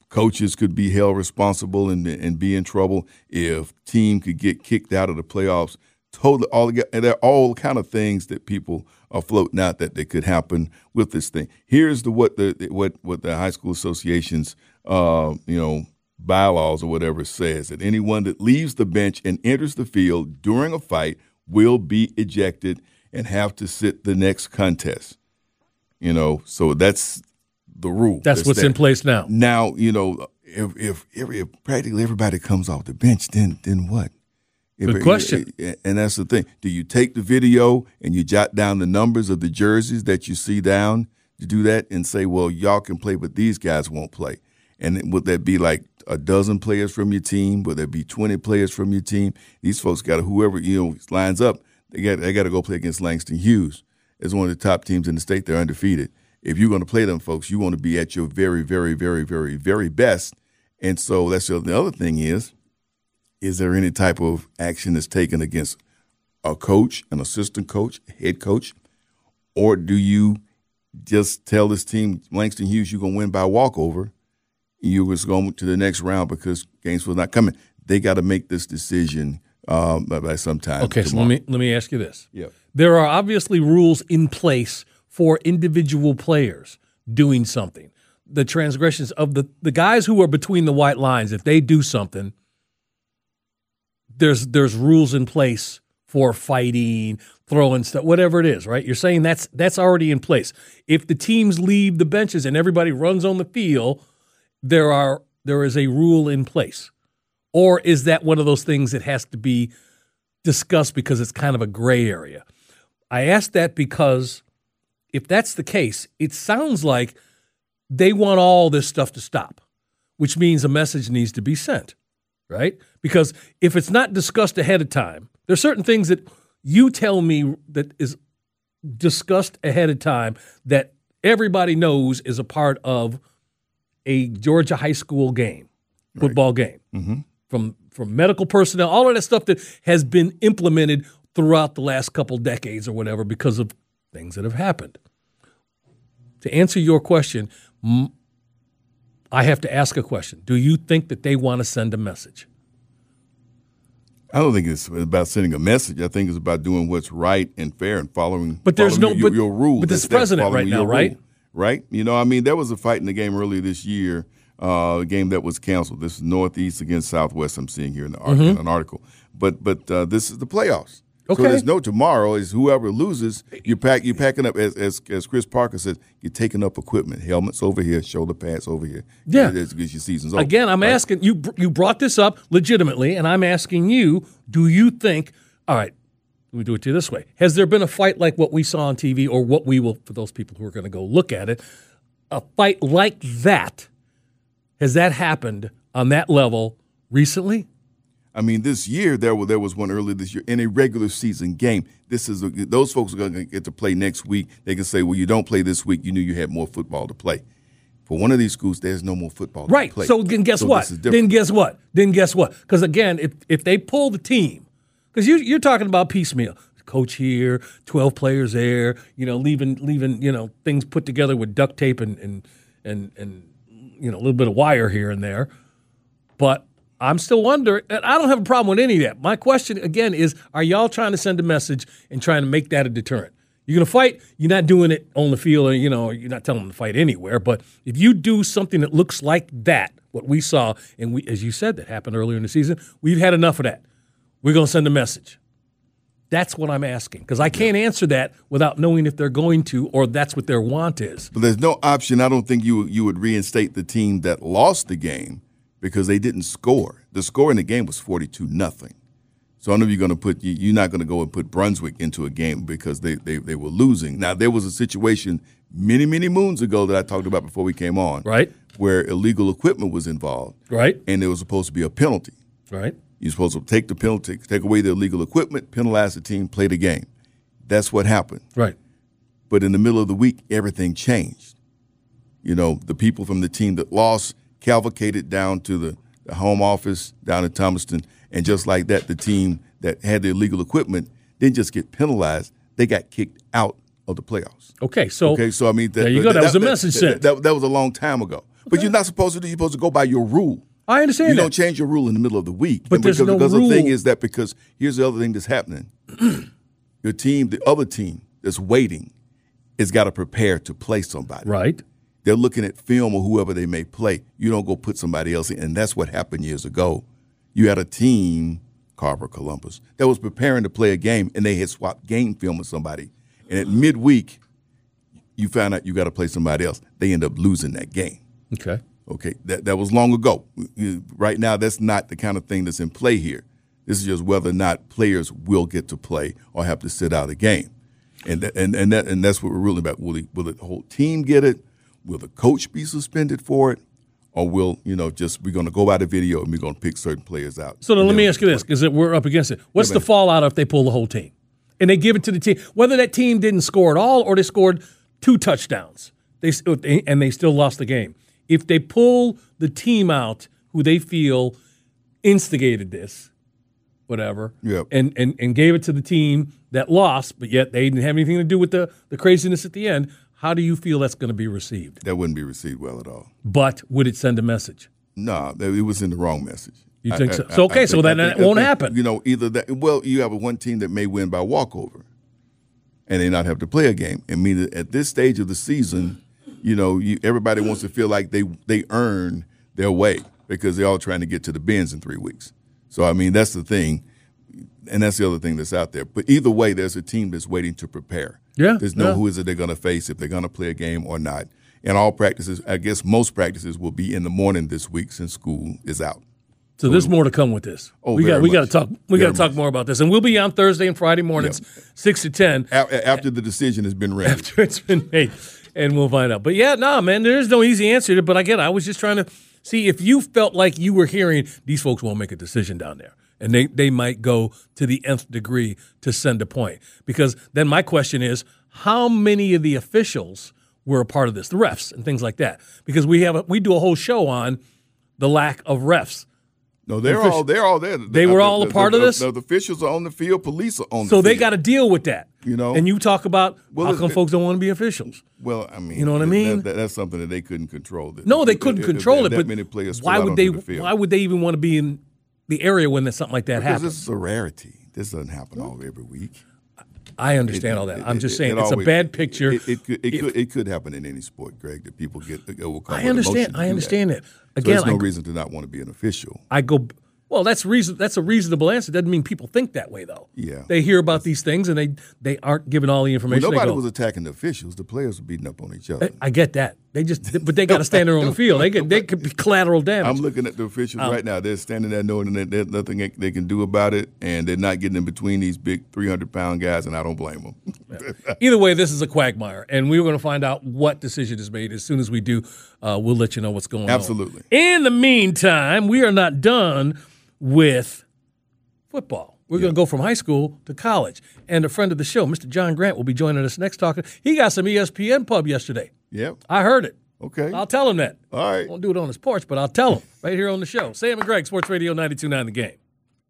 coaches could be held responsible and, and be in trouble. If team could get kicked out of the playoffs, totally all and there are all kind of things that people are floating out that, that could happen with this thing. Here's the what the what what the high school association's uh, you know bylaws or whatever says, that anyone that leaves the bench and enters the field during a fight will be ejected and have to sit the next contest. You know, so that's the rule. That's, that's what's there. in place now. Now, you know, if if, if practically everybody comes off the bench, then then what? Good if, question. And that's the thing. Do you take the video and you jot down the numbers of the jerseys that you see down to do that and say, well, y'all can play, but these guys won't play? And would that be like a dozen players from your team? Would there be twenty players from your team? These folks got to, whoever, you know, lines up, they got they got to go play against Langston Hughes. It's one of the top teams in the state. They're undefeated. If you're going to play them folks, you want to be at your very, very, very, very, very best. And so that's the, the other thing is, is there any type of action that's taken against a coach, an assistant coach, a head coach, or do you just tell this team, Langston Hughes, you're going to win by walkover, you're just going to the next round because Gainesville's not coming? They got to make this decision um, by sometime. Okay, tomorrow. so let me let me ask you this. Yeah. There are obviously rules in place for individual players doing something. The transgressions of the, the guys who are between the white lines, if they do something, there's there's rules in place for fighting, throwing stuff, whatever it is, right? You're saying that's that's already in place. If the teams leave the benches and everybody runs on the field, there are there is a rule in place. Or is that one of those things that has to be discussed because it's kind of a gray area? I ask that because if that's the case, it sounds like they want all this stuff to stop, which means a message needs to be sent, right? Because if it's not discussed ahead of time, there's certain things that you tell me that is discussed ahead of time that everybody knows is a part of a Georgia high school game, football right. game, mm-hmm. from from medical personnel, all of that stuff that has been implemented throughout the last couple decades or whatever because of things that have happened. To answer your question, I have to ask a question. Do you think that they want to send a message? I don't think it's about sending a message. I think it's about doing what's right and fair and following, but there's following no, your, but, your rules. But this president right now, right? Rule, right? You know, I mean, there was a fight in the game earlier this year, uh, a game that was canceled. This is Northeast against Southwest, I'm seeing here in, the, mm-hmm. in an article. But but uh, this is the playoffs. Okay. So there's no tomorrow. Is whoever loses, you pack you packing up as, as as Chris Parker said, you're taking up equipment, helmets over here, shoulder pads over here. Yeah, as your season's over. Again, I'm right? asking you. You brought this up legitimately, and I'm asking you: do you think? All right, let me do it to you this way: has there been a fight like what we saw on T V, or what we will, for those people who are going to go look at it, a fight like that? Has that happened on that level recently? I mean, this year there was there was one earlier this year in a regular season game. This is a, those folks are going to get to play next week. They can say, "Well, you don't play this week. You knew you had more football to play." For one of these schools, there's no more football to right. play. So then, guess so what? Then guess what? Then guess what? Because again, if if they pull the team, because you you're talking about piecemeal, coach here, twelve players there, you know, leaving leaving you know things put together with duct tape and and and and you know a little bit of wire here and there, but. I'm still wondering, and I don't have a problem with any of that. My question, again, is are y'all trying to send a message and trying to make that a deterrent? You're going to fight, you're not doing it on the field, or, you know, you're not telling them to fight anywhere. But if you do something that looks like that, what we saw, and we, as you said, that happened earlier in the season, we've had enough of that. We're going to send a message. That's what I'm asking, because I can't answer that without knowing if they're going to or that's what their want is. But there's no option. I don't think you you would reinstate the team that lost the game because they didn't score. The score in the game was forty-two nothing. So I know you're going to put you, you're not going to go and put Brunswick into a game because they, they they were losing. Now there was a situation many many moons ago that I talked about before we came on, right, where illegal equipment was involved, right, and there was supposed to be a penalty, right. You're supposed to take the penalty, take away the illegal equipment, penalize the team, play the game. That's what happened, right. But in the middle of the week, everything changed. You know, the people from the team that lost cavalcated down to the, the home office down in Thomaston, and just like that, the team that had the illegal equipment didn't just get penalized; they got kicked out of the playoffs. Okay, so okay, so I mean, that, there you go. That, that was a that, message that, sent. That, that, that was a long time ago. But you're not supposed to do. You're supposed to go by your rule. I understand You that. don't change your rule in the middle of the week. But and there's because, no because rule. the thing is that because here's the other thing that's happening. Your team, the other team that's waiting, has got to prepare to play somebody. Right. They're looking at film or whoever they may play. You don't go put somebody else in. And that's what happened years ago. You had a team, Carver Columbus, that was preparing to play a game, and they had swapped game film with somebody. And at midweek, you found out you got to play somebody else. They end up losing that game. Okay. Okay, that that was long ago. Right now, that's not the kind of thing that's in play here. This is just whether or not players will get to play or have to sit out a game. And that, and and that and that's what we're really about. Will the, will the whole team get it? Will the coach be suspended for it? Or will, you know, just we're going to go by the video and we're going to pick certain players out? So then let me ask you this, because we're up against it. What's Yeah, the man. fallout if they pull the whole team? And they give it to the team, whether that team didn't score at all or they scored two touchdowns, they and they still lost the game. If they pull the team out who they feel instigated this, whatever, Yep. and, and, and gave it to the team that lost, but yet they didn't have anything to do with the, the craziness at the end, how do you feel that's going to be received? That wouldn't be received well at all. But would it send a message? No, it was in the wrong message. You think I- so? I- So, I okay, so think- I then think- that won't I think, happen. You know, either that. Well, you have a one team that may win by walkover, and they not have to play a game. And mean that at this stage of the season, you know, you, everybody wants to feel like they they earn their way because they're all trying to get to the bins in three weeks. So I mean, that's the thing, and that's the other thing that's out there. But either way, there's a team that's waiting to prepare. Yeah, there's no yeah. who is it they're going to face, if they're going to play a game or not. And all practices, I guess most practices will be in the morning this week since school is out. So there's more to come with this. Oh, we got very we got to much. talk. We Very got to talk much. more about this, and we'll be on Thursday and Friday mornings, six to ten, A- After the decision has been rendered. after it's been made, and we'll find out. But yeah, nah, man, there's no easy answer to it. But again, I was just trying to see if you felt like you were hearing these folks won't make a decision down there, and they they might go to the nth degree to send a point. Because then my question is, how many of the officials were a part of this, the refs and things like that? Because we have a, we do a whole show on the lack of refs. No, they're The offici- all they're all there. They were all a part the, of this? The, the officials are on the field. Police are on So the they field. got to deal with that. You know? And you talk about Well, how it- come it- folks don't want to be officials. Well, I mean, You know what I that- mean? That, that's something that they couldn't control. That- No, they that- couldn't that- control that, it. That But many players why flew out would onto they? the field. Why would they even want to be in the area when something like that Because happens? this is a rarity. This doesn't happen all every week. I understand It- all that. it- I'm just it- saying it it's always- a bad picture. It, it, could, it, If- could, it could happen in any sport, Greg, that people get overcome. I with understand. emotion to I do understand that. it. So Again, there's no I- reason to not want to be an official. I go. Well, that's reason. That's a reasonable answer. Doesn't mean people think that way, though. Yeah. They hear about these things and they they aren't given all the Well, information. They nobody go, was attacking the officials. The players were beating up on each other. I, I get that. They just, but they got to stand there on the field. They could, they could be collateral damage. I'm looking at the officials Um, right now. They're standing there knowing that there's nothing they- they can do about it, and they're not getting in between these big three hundred pound guys, and I don't blame them. Either way, this is a quagmire, and we're going to find out what decision is made. As soon as we do, uh, we'll let you know what's going Absolutely. on. In the meantime, we are not done with football. We're going to go from high school to college. And a friend of the show, Mister John Grant, will be joining us next talking. He got some E S P N pub yesterday. Yep. I heard it. Okay. I'll tell him that. All right. Won't do it on his porch, but I'll tell him right here on the show. Sam and Greg, Sports Radio ninety-two point nine The Game.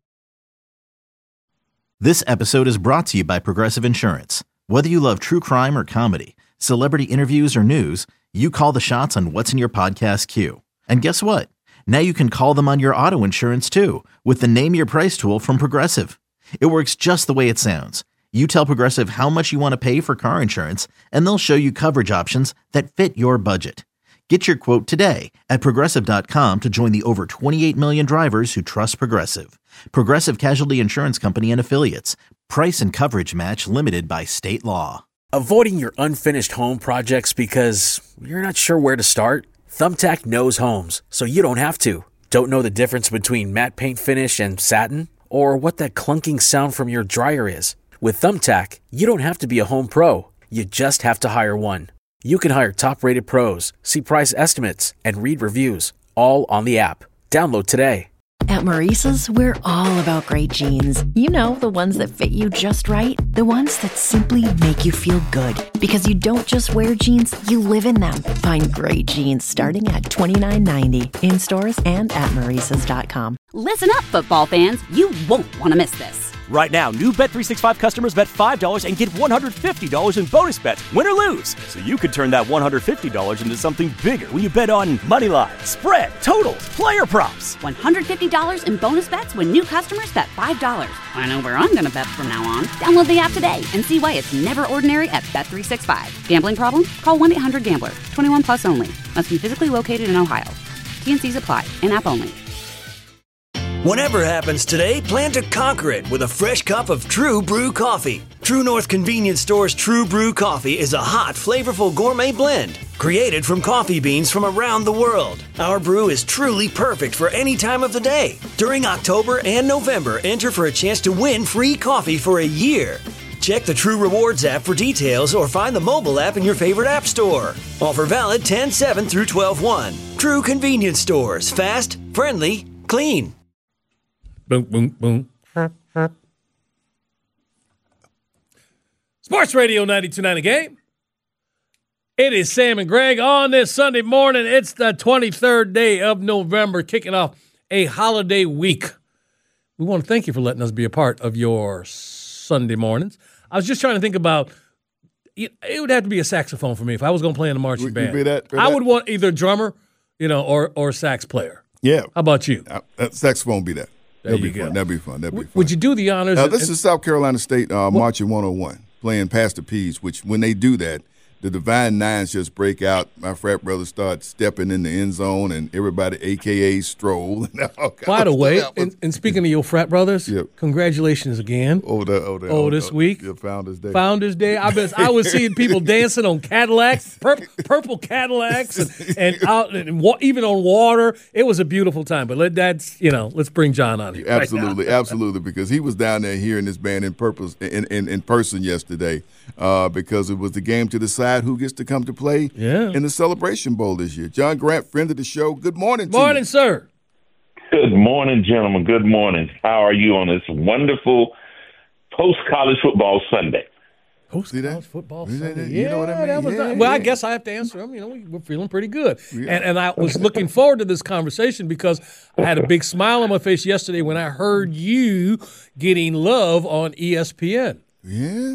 This episode is brought to you by Progressive Insurance. Whether you love true crime or comedy, celebrity interviews or news, you call the shots on what's in your podcast queue. And guess what? Now you can call them on your auto insurance too with the Name Your Price tool from Progressive. It works just the way it sounds. You tell Progressive how much you want to pay for car insurance, and they'll show you coverage options that fit your budget. Get your quote today at Progressive dot com to join the over twenty-eight million drivers who trust Progressive. Progressive Casualty Insurance Company and Affiliates. Price and coverage match limited by state law. Avoiding your unfinished home projects because you're not sure where to start? Thumbtack knows homes, so you don't have to. Don't know the difference between matte paint finish and satin? Or what that clunking sound from your dryer is? With Thumbtack, you don't have to be a home pro. You just have to hire one. You can hire top-rated pros, see price estimates, and read reviews, all on the app. Download today. At Maurice's, we're all about great jeans. You know, the ones that fit you just right. The ones that simply make you feel good. Because you don't just wear jeans, you live in them. Find great jeans starting at twenty-nine ninety in stores and at Maurices dot com. Listen up, football fans. You won't want to miss this. Right now, new Bet three sixty-five customers bet five dollars and get one hundred fifty dollars in bonus bets, win or lose. So you could turn that one hundred fifty dollars into something bigger when you bet on money line, spread, totals, player props. one hundred fifty dollars in bonus bets when new customers bet five dollars. I know where I'm going to bet from now on. Download the app today and see why it's never ordinary at Bet three sixty-five. Gambling problem? Call one eight hundred gambler. twenty-one plus only. Must be physically located in Ohio. T N Cs apply. In-app only. Whatever happens today, plan to conquer it with a fresh cup of True Brew coffee. True North Convenience Store's True Brew coffee is a hot, flavorful gourmet blend created from coffee beans from around the world. Our brew is truly perfect for any time of the day. During October and November, enter for a chance to win free coffee for a year. Check the True Rewards app for details or find the mobile app in your favorite app store. Offer valid ten seven through twelve one. True Convenience Stores. Fast, friendly, clean. Boom, boom, boom. Sports Radio ninety-two point nine Game. It is Sam and Greg on this Sunday morning. It's the twenty-third day of November, kicking off a holiday week. We want to thank you for letting us be a part of your Sunday mornings. I was just trying to think about, it would have to be a saxophone for me if I was going to play in a marching Would- band. would be that- would I that- would want either drummer, you know, or or sax player. Yeah. How about you? Uh, uh, saxophone be that. There That'd you be go. fun. That'd be fun. That'd be fun. Would you do the honors? Uh, and- this and- is South Carolina State uh, marching one oh one, playing Pastor P's, which when they do that, the Divine Nines just break out. My frat brothers start stepping in the end zone, and everybody, A K A Stroll. And all kinds By the of way, stuff. and, and speaking of your frat brothers, Yep. congratulations again. over the, over the, Oh, over this the- week? yeah, Founders Day. Founders Day. I bet I was seeing people dancing on Cadillacs, pur- purple Cadillacs, and, and out and wa- even on water. It was a beautiful time. But let that's you know, let's bring John on here. right now. Absolutely, absolutely, because he was down there hearing this band in purpose in, in, in person yesterday, uh, because it was the game to decide who gets to come to play Yeah. in the Celebration Bowl this year. John Grant, friend of the show. Good morning. To Morning, you. sir. Good morning, gentlemen. Good morning. How are you on this wonderful post-college football Sunday? Post See that? college football See that? Sunday. You Yeah, know what I mean? that was Yeah, nice. Well, I yeah. guess I have to answer them. You know, we- we're feeling pretty good. Yeah. And, and I was looking forward to this conversation because I had a big smile on my face yesterday when I heard you getting love on E S P N. Yeah.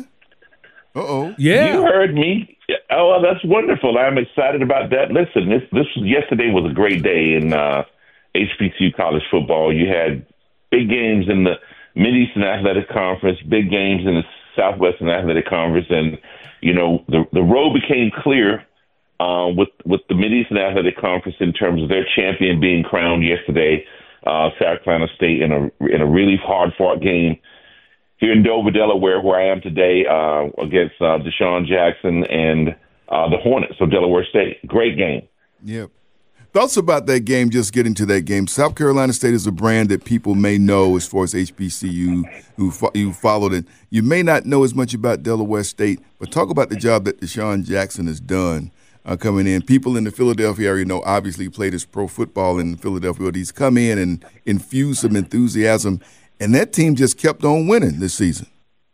Uh-oh. Yeah. You heard me. Oh, well, that's wonderful. I'm excited about that. Listen, this this was, yesterday was a great day in uh, H B C U college football. You had big games in the Mid-Eastern Athletic Conference, big games in the Southwestern Athletic Conference, and you know the the road became clear uh, with with the Mid-Eastern Athletic Conference in terms of their champion being crowned yesterday. Uh, South Carolina State in a in a really hard fought game here in Dover, Delaware, where I am today, uh, against uh, Deshaun Jackson and uh, the Hornets of Delaware State. Great game. Yeah. Thoughts about that game, just getting to that game. South Carolina State is a brand that people may know as far as H B C U, who fo- you followed it. You may not know as much about Delaware State, but talk about the job that Deshaun Jackson has done uh, coming in. People in the Philadelphia area know, obviously, he played his pro football in Philadelphia, but he's come in and infused some enthusiasm, and that team just kept on winning this season.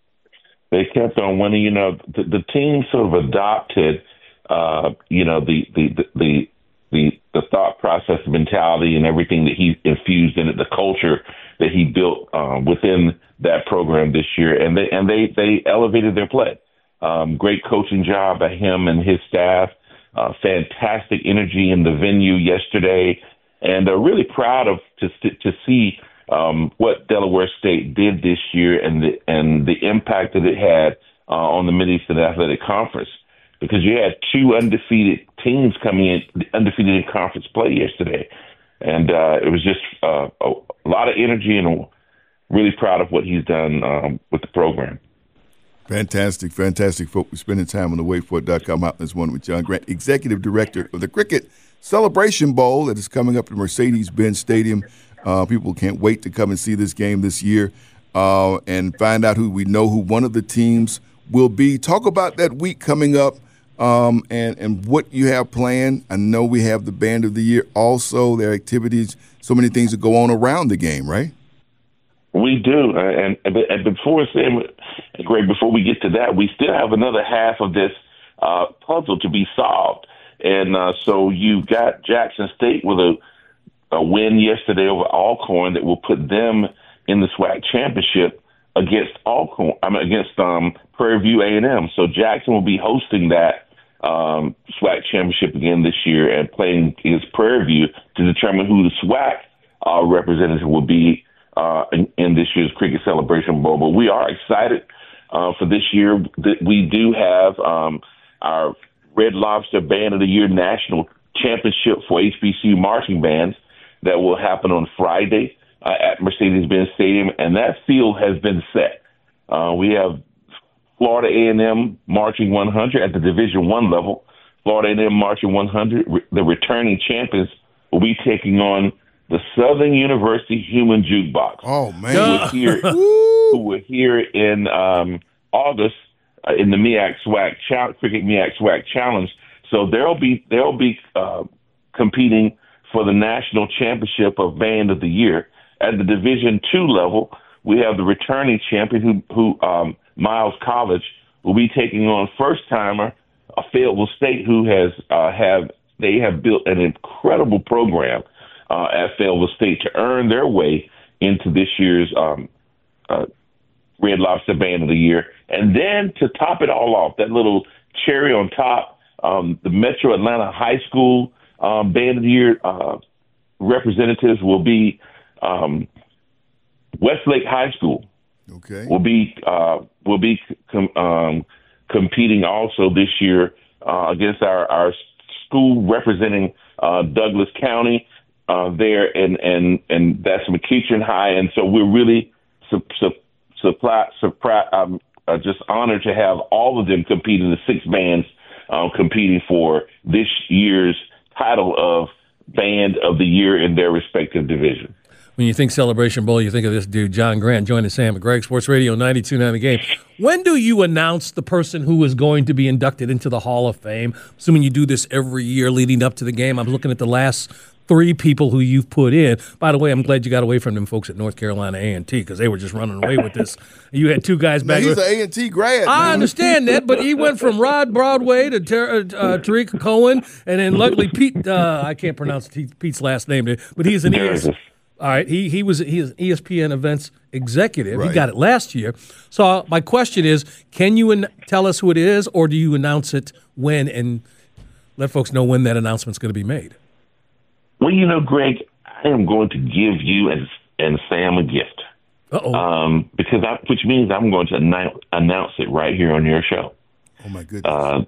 They kept on winning. You know, the, the team sort of adopted, uh, you know, the the the the, the, the thought process, mentality, and everything that he infused in it, the culture that he built uh, within that program this year, and they and they they elevated their play. Um, great coaching job by him and his staff. Uh, fantastic energy in the venue yesterday, and uh, really proud of to to see. Um, what Delaware State did this year and the and the impact that it had uh, on the Mid-Eastern Athletic Conference, because you had two undefeated teams coming in, undefeated in conference play yesterday, and uh, it was just uh, a, a lot of energy, and really proud of what he's done um, with the program. Fantastic, fantastic, folks. We're spending time on the wait for it dot com hotline this morning with John Grant, Executive Director of the Cricket Celebration Bowl that is coming up at Mercedes-Benz Stadium. Uh, people can't wait to come and see this game this year uh, and find out who we know who one of the teams will be. Talk about that week coming up um, and, and what you have planned. I know we have the Band of the Year also, their activities, so many things that go on around the game, right? We do. And, and, and before, Sam, Greg, before we get to that, we still have another half of this uh, puzzle to be solved. And uh, so you've got Jackson State with a a win yesterday over Alcorn that will put them in the SWAC championship against Alcorn. I mean, against um, Prairie View A and M. So Jackson will be hosting that um, SWAC championship again this year and playing against Prairie View to determine who the SWAC uh, representative will be uh, in, in this year's Cricket Celebration Bowl. But we are excited uh, for this year. That we do have um, our Red Lobster Band of the Year National Championship for H B C U marching bands that will happen on Friday uh, at Mercedes-Benz Stadium, and that field has been set. Uh, we have Florida A and M Marching one hundred at the Division One level. Florida A and M Marching one hundred, re- the returning champions, will be taking on the Southern University Human Jukebox. Oh, man. Who were here, who were here in um, August uh, in the M E A C SWAC Challenge, Cricket M E A C SWAC Challenge. So they'll be they'll be uh, competing for the national championship of Band of the Year. At the Division Two level, we have the returning champion, who, who um, Miles College, will be taking on first timer, uh, Fayetteville State, who has uh, have they have built an incredible program uh, at Fayetteville State to earn their way into this year's um, uh, Red Lobster Band of the Year. And then to top it all off, that little cherry on top, um, the Metro Atlanta High School um, Band of the Year uh, representatives will be um, Westlake High School. Okay, will be uh, will be com- um, competing also this year uh, against our, our school representing uh, Douglas County uh, there, and and and that's McEachern High, and so we're really su- su- supply, surprise, um, uh, just honored to have all of them competing, the six bands uh, competing for this year's title of Band of the Year in their respective division. When you think Celebration Bowl, you think of this dude, John Grant, joining Sam McGregor, Sports Radio ninety-two point nine The Game. When do you announce the person who is going to be inducted into the Hall of Fame? Assuming you do this every year leading up to the game. I'm looking at the last three people who you've put in. By the way, I'm glad you got away from them folks at North Carolina A and T because they were just running away with this. You had two guys back. Now, he's with, an A and T grad. I man. understand that, but he went from Rod Broadway to Ter- uh, Tariq Cohen, and then luckily Pete, uh, I can't pronounce Pete's last name, but he's an E S P N. All right, he he was he is an E S P N events executive. Right. He got it last year. So my question is, can you an- tell us who it is, or do you announce it when and let folks know when that announcement's going to be made? Well, you know, Greg, I am going to give you and and Sam a gift. Uh-oh. Um, because I, which means I'm going to announce, announce it right here on your show. Oh my goodness! Uh,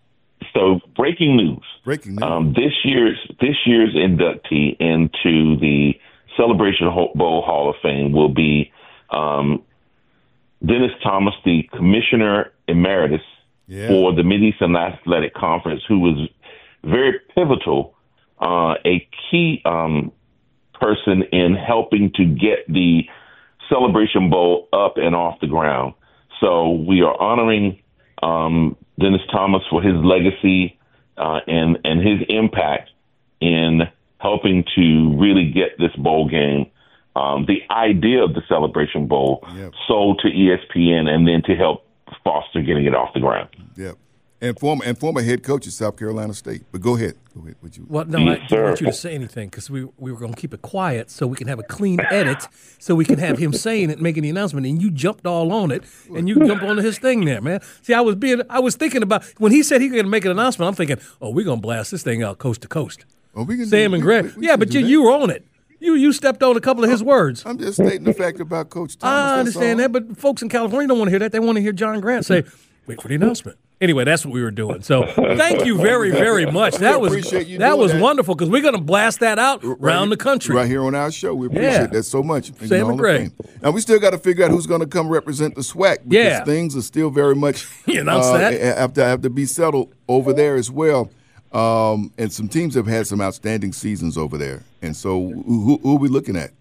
so breaking news. Breaking news. Um, this year's this year's inductee into the Celebration Bowl Hall of Fame will be um, Dennis Thomas, the Commissioner Emeritus yeah. for the Mid-Eastern Athletic Conference, who was very pivotal, uh, a key um, person in helping to get the Celebration Bowl up and off the ground. So we are honoring um, Dennis Thomas for his legacy uh, and, and his impact in helping to really get this bowl game, um, the idea of the Celebration Bowl, yep. sold to E S P N, and then to help foster getting it off the ground. Yep. And former and former head coach at South Carolina State. But go ahead. Go ahead. Would you? Well, no, yes, I didn't want you to say anything because we we were going to keep it quiet so we can have a clean edit, so we can have him saying it, making the announcement, and you jumped all on it, and you jumped onto his thing there, man. See, I was being, I was thinking about when he said he was going to make an announcement. I'm thinking, oh, we're going to blast this thing out coast to coast. Oh, we can Sam do, and Greg. We, we yeah, but you, you were on it. You you stepped on a couple of his words. I'm just stating the fact about Coach Thomas. I understand that, but folks in California don't want to hear that. They want to hear John Grant say, wait for the announcement. Anyway, that's what we were doing. So thank you very, very much. That was that was that. wonderful because we're going to blast that out right around here, the country. Right here on our show. We appreciate yeah. that so much. Sam and Greg. Now, we still got to figure out who's going to come represent the SWAC because yeah. things are still very much you announced uh, that? Have to, have to be settled over there as well. Um, and some teams have had some outstanding seasons over there. And so who, who are we looking at?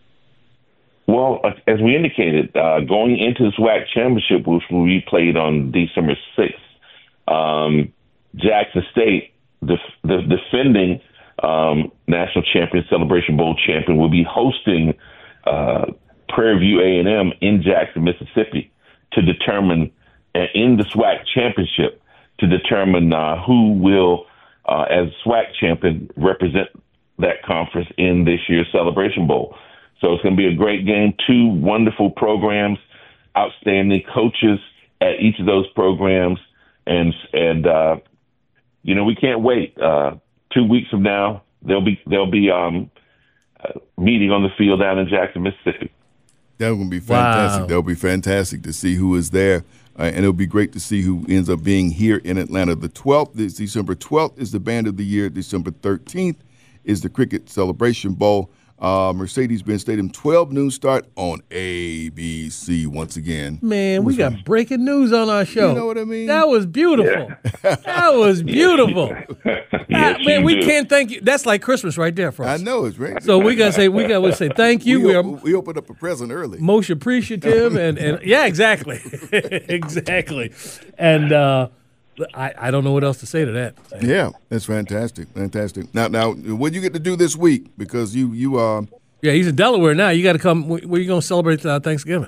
Well, as we indicated, uh, going into the SWAC championship, which will be played on December sixth, um, Jackson State, the, the defending um, national champion, Celebration Bowl champion, will be hosting uh, Prairie View A and M in Jackson, Mississippi, to determine, uh, in the SWAC championship, to determine uh, who will, uh, as SWAC champion, represent that conference in this year's Celebration Bowl. So it's going to be a great game. Two wonderful programs outstanding coaches at each of those programs. And, and uh, you know, we can't wait. Uh, two weeks from now, they'll be, they'll be um, uh, meeting on the field down in Jackson, Mississippi. That's going to be fantastic. Wow. That'll be fantastic to see who is there. Uh, and it'll be great to see who ends up being here in Atlanta. The twelfth is December twelfth is the Band of the Year. December thirteenth is the Cricket Celebration Bowl. Uh, Mercedes-Benz Stadium, twelve noon start on A B C once again. Man, we got breaking news on our show. You know what I mean? That was beautiful. Yeah. That was beautiful. Yes, Ah, man, we do. can't thank you. That's like Christmas right there for us. I know it's great. So we gotta say we gotta say thank you. We, We, are op- we opened up a present early. most appreciative and, and yeah, exactly. exactly. And uh, I, I don't know what else to say to that. Yeah, that's fantastic. Fantastic. Now, now, what you get to do this week? Because you, you, uh, Yeah, he's in Delaware now. You got to come. Where are you going to celebrate uh, Thanksgiving?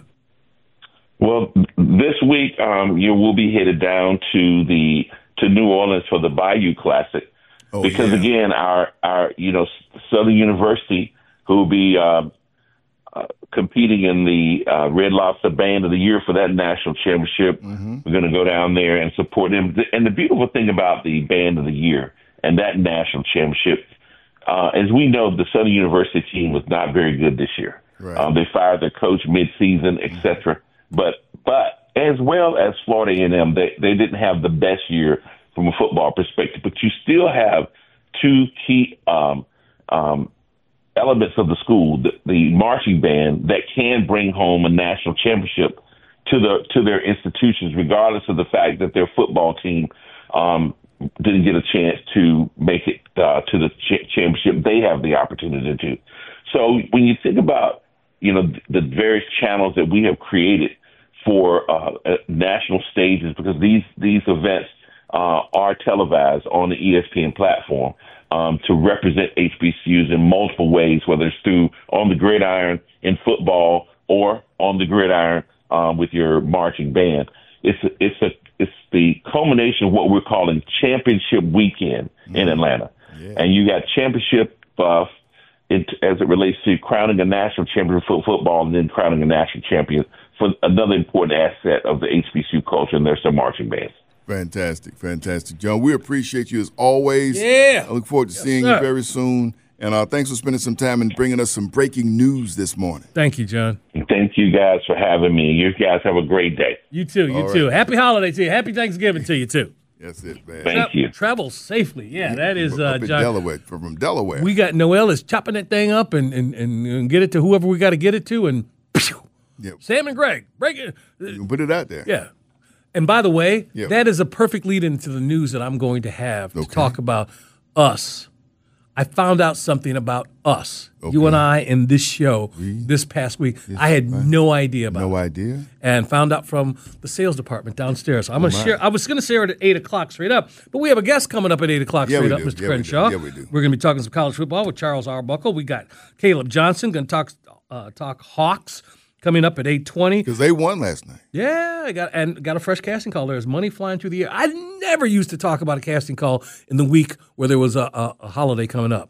Well, this week um, you will be headed down to the to New Orleans for the Bayou Classic, oh, because yeah. again, our our you know Southern University, who will be uh, uh, competing in the uh, Red Lobster Band of the Year for that national championship. Mm-hmm. We're going to go down there and support them. And the beautiful thing about the Band of the Year and that national championship, uh, as we know, the Southern University team was not very good this year. Right. Um, they fired their coach mid-season, et cetera. But but as well as Florida A and M, they they didn't have the best year from a football perspective. But you still have two key um, um, elements of the school, the, the marching band, that can bring home a national championship to the to their institutions, regardless of the fact that their football team um, didn't get a chance to make it uh, to the ch- championship. They have the opportunity to. So when you think about, you know, the various channels that we have created for uh, national stages, because these these events uh, are televised on the E S P N platform um, to represent H B C Us in multiple ways, whether it's through on the gridiron in football or on the gridiron um, with your marching band. It's a, it's a it's the culmination of what we're calling championship weekend mm-hmm. in Atlanta, yeah. And you got championship uh, It, as it relates to crowning a national champion for football and then crowning a national champion for another important asset of the H B C U culture, and there's the marching bands. Fantastic, fantastic. John, we appreciate you as always. Yeah. I look forward to yes, seeing sir. you very soon. And uh, thanks for spending some time and bringing us some breaking news this morning. Thank you, John. Thank you guys for having me. You guys have a great day. You too, you All too. right. Happy holiday to you. Happy Thanksgiving to you, too. That's it, man. Thank you. Travel safely. Yeah, that is, uh, Up in John. Delaware, from, from Delaware. We got Noel is chopping that thing up and, and, and, and get it to whoever we got to get it to. And pew, Yep. Sam and Greg, break it. You can put it out there. Yeah. And by the way, Yep. that is a perfect lead into the news that I'm going to have to Okay. talk about us. I found out something about us, Okay. you and I, in this show We- this past week. Yes, I had right. no idea about No it. idea? And found out from the sales department downstairs. So I'm going to Oh, my. share. I was going to share it at eight o'clock straight up, but we have a guest coming up at eight o'clock Yeah, straight we up, do. Mister Yeah, we do. Crenshaw. Yeah, we do. We're going to be talking some college football with Charles Arbuckle. We got Caleb Johnson going to talk uh, talk Hawks coming up at eight twenty. Because they won last night. Yeah, I got and got a fresh casting call. There's money flying through the air. I never used to talk about a casting call in the week where there was a, a, a holiday coming up.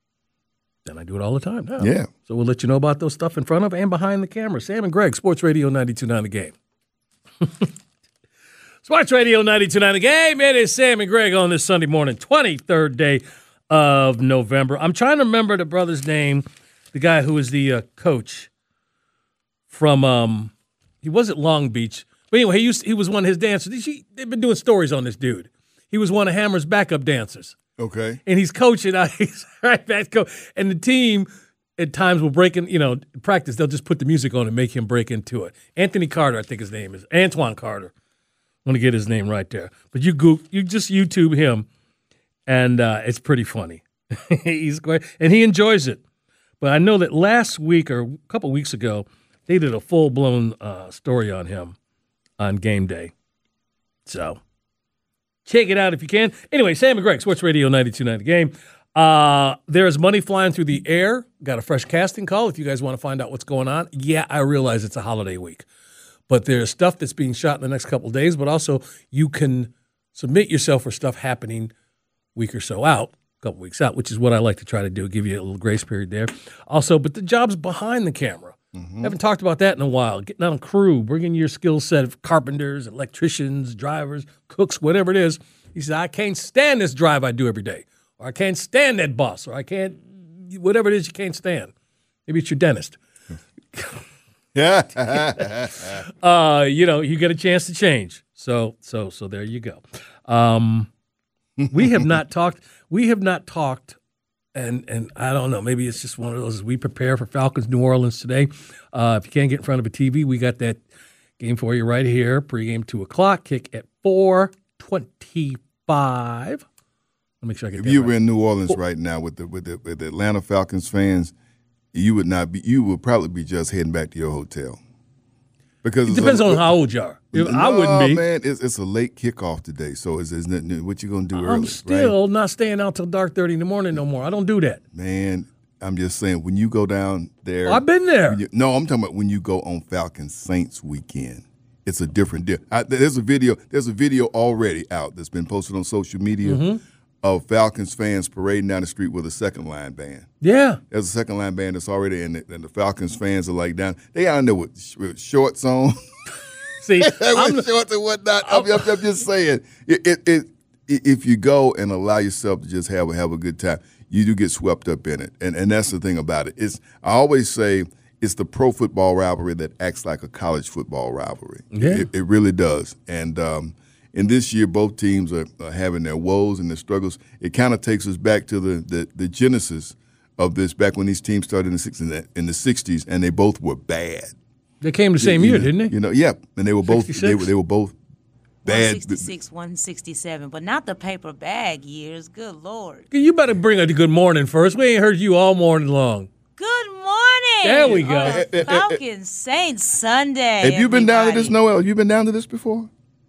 And I do it all the time now. Yeah. So we'll let you know about those stuff in front of and behind the camera. Sam and Greg, Sports Radio ninety-two point nine The Game. Sports Radio ninety-two point nine The Game. It is Sam and Greg on this Sunday morning, twenty-third day of November. I'm trying to remember the brother's name, the guy who was the uh, coach from, um, he was at Long Beach. But anyway, he used he was one of his dancers. He, they've been doing stories on this dude. He was one of Hammer's backup dancers. Okay. And he's coaching out. He's right back coach. And the team at times will break in, you know, practice, they'll just put the music on and make him break into it. Anthony Carter, I think his name is. Antoine Carter. I want to get his name right there. But you go, you just YouTube him, and uh, it's pretty funny. He's great. And he enjoys it. But I know that last week or a couple weeks ago, they did a full-blown uh, story on him on game day. So check it out if you can. Anyway, Sam and Greg, Sports Radio ninety-two point nine The Game. Uh, there's money flying through the air. Got a fresh casting call if you guys want to find out what's going on. Yeah, I realize it's a holiday week. But there's stuff that's being shot in the next couple of days, but also you can submit yourself for stuff happening week or so out, a couple weeks out, which is what I like to try to do, give you a little grace period there. Also, but the job's behind the camera. Mm-hmm. Haven't talked about that in a while. Getting on a crew, bringing your skill set of carpenters, electricians, drivers, cooks, whatever it is. He said, I can't stand this drive I do every day. Or I can't stand that boss. Or I can't, whatever it is you can't stand. Maybe it's your dentist. Yeah. uh, you know, you get a chance to change. So, so, so there you go. Um, we have not talked, we have not talked And and I don't know, maybe it's just one of those, we prepare for Falcons New Orleans today. Uh, if you can't get in front of a T V, we got that game for you right here. Pregame two o'clock, kick at four twenty-five. Let me make sure I get if that you right. were in New Orleans oh. right now with the with the with the Atlanta Falcons fans, you would not be. You would probably be just heading back to your hotel. Because it depends a, on how old you are. No, I wouldn't be. man, it's, it's a late kickoff today, so it's, it's not, what you gonna do I'm early? I'm still right? not staying out till dark thirty in the morning no more. I don't do that. Man, I'm just saying when you go down there. I've been there. You, no, I'm talking about when you go on Falcons Saints weekend. It's a different deal. I, there's a video. There's a video already out that's been posted on social media Mm-hmm. of Falcons fans parading down the street with a second line band. Yeah, there's a second line band that's already in it, and the Falcons fans are like down. They out there with, with shorts on. See, I'm, with shorts and whatnot. I'm, I'm, I'm just saying, it, it, it, if you go and allow yourself to just have have a good time, you do get swept up in it, and and that's the thing about it. It's I always say it's the pro football rivalry that acts like a college football rivalry. Yeah, it, it really does. And um, and this year, both teams are, are having their woes and their struggles. It kind of takes us back to the, the the genesis of this, back when these teams started in the sixties, in the sixties, and they both were bad. They came the same you year, know, didn't they? You know, yeah, and they were both they were, they were both bad. one sixty-six, one sixty-seven, but not the paper bag years. Good Lord. You better bring a good morning first. We ain't heard you all morning long. Good morning. There we go. Uh, Falcons Saints Sunday. Have you been down to everybody. this, Noel? Have you been down to this before?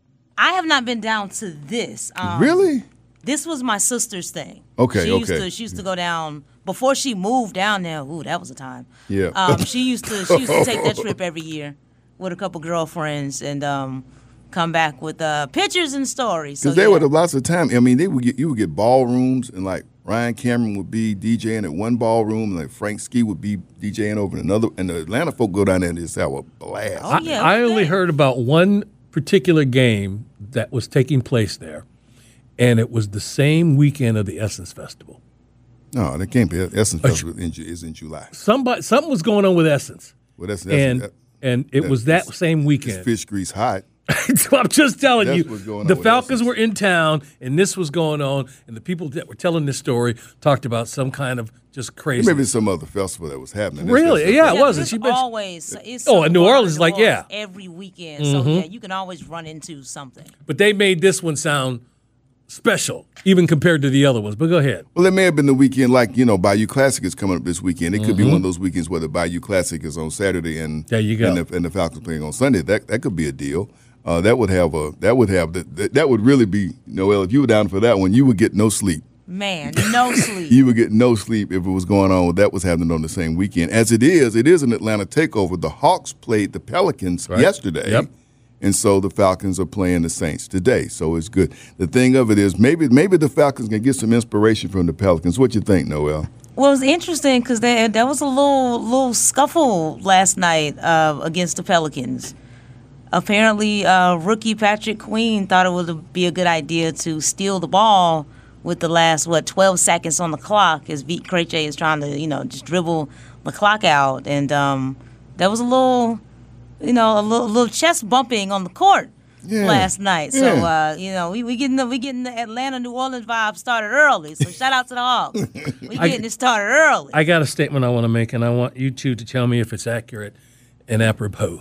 I have not been down to this. Um, Really? This was my sister's thing. Okay, she used okay. to she used to go down before she moved down there. Ooh, that was a time. Yeah. Um, she used to she used to take that trip every year with a couple girlfriends and um, come back with uh, pictures and stories. So Because they yeah. would have lots of time. I mean, they would get you would get ballrooms, and like Ryan Cameron would be DJing at one ballroom, and like Frank Ski would be DJing over in another. And the Atlanta folk go down there and just have a blast. Oh, yeah, I, I only heard about one particular game that was taking place there, and it was the same weekend of the Essence Festival. No, that can't be. Essence Festival in, is in July. Somebody, something was going on with Essence. Well, that's, that's and that, and it that, was that same weekend. It's fish grease hot. So I'm just telling That's you, what's going on the with Falcons Essence. were in town, and this was going on, and the people that were telling this story talked about some kind of just crazy. Maybe some other festival that was happening. Really? That's- Yeah, that's- it was. It's She mentioned- always it's Oh, in New something Orleans, in like, New yeah. Orleans every weekend. So Mhm. yeah, you can always run into something. But they made this one sound special, even compared to the other ones. But go ahead. Well, it may have been the weekend, like, you know, Bayou Classic is coming up this weekend. It could be Mhm. one of those weekends where the Bayou Classic is on Saturday and There you go. and the, and the Falcons playing on Sunday. That that could be a deal. Uh, that would have a that would have the, that would really be, Noel, if you were down for that one, you would get no sleep. Man, no sleep. You would get no sleep if it was going on. That was happening on the same weekend. As it is, it is an Atlanta takeover. The Hawks played the Pelicans Right. yesterday. Yep. And so the Falcons are playing the Saints today. So it's good. The thing of it is, maybe maybe the Falcons can get some inspiration from the Pelicans. What you think, Noel? Well, it's interesting because there there was a little little scuffle last night uh, against the Pelicans. Apparently, uh, rookie Patrick Queen thought it would be a good idea to steal the ball with the last, what, twelve seconds on the clock as Vit Krejci is trying to, you know, just dribble the clock out. And um, there was a little, you know, a little, little chest bumping on the court Yeah. last night. So, Yeah. uh, you know, we we getting the we getting the Atlanta New Orleans vibe started early. So shout out to the Hawks. We I- getting it started early. I got a statement I want to make, and I want you two to tell me if it's accurate and apropos.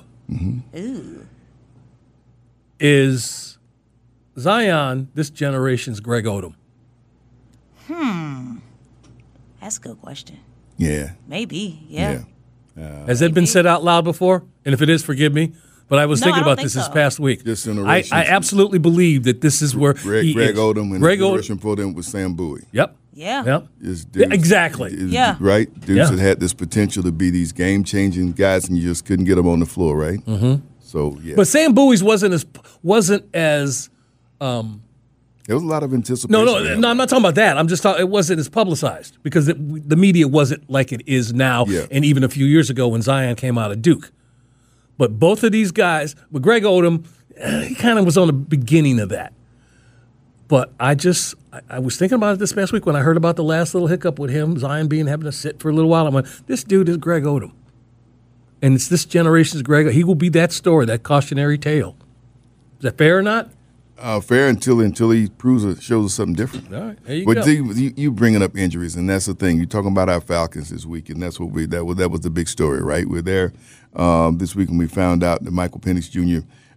Ooh. Is Zion this generation's Greg Odom? Hmm. That's a good question. Yeah. Maybe. Yeah. Has that been said out loud before? And if it is, forgive me. But I was No, thinking I don't about think this this so. past week. Just in a I, race I into- absolutely believe that this is where Greg, he Greg is. Odom and Greg the Odom. generation before them was Sam Bowie. Yep. Yeah. Yep. Is Yeah, exactly. is- Yeah. Right? Dudes Yeah. that had this potential to be these game-changing guys, and you just couldn't get them on the floor, right? Mm-hmm. So, yeah. But Sam Bowie's wasn't as wasn't as um, There was a lot of anticipation. No, no, no. I'm not talking about that. I'm just talking. It wasn't as publicized because it, the media wasn't like it is now, Yeah. and even a few years ago when Zion came out of Duke. But both of these guys, with Greg Odom, eh, he kind of was on the beginning of that. But I just, I, I was thinking about it this past week when I heard about the last little hiccup with him, Zion being having to sit for a little while. I'm like, this dude is Greg Odom, and it's this generation's Greg. He will be that story, that cautionary tale. Is that fair or not? Uh, fair until until he proves it, shows us something different. All right, there you but go. You, you, you bringing up injuries, and that's the thing. You're talking about our Falcons this week, and that's what we that was that was the big story, right? We're there um, this week, and we found out that Michael Penix Junior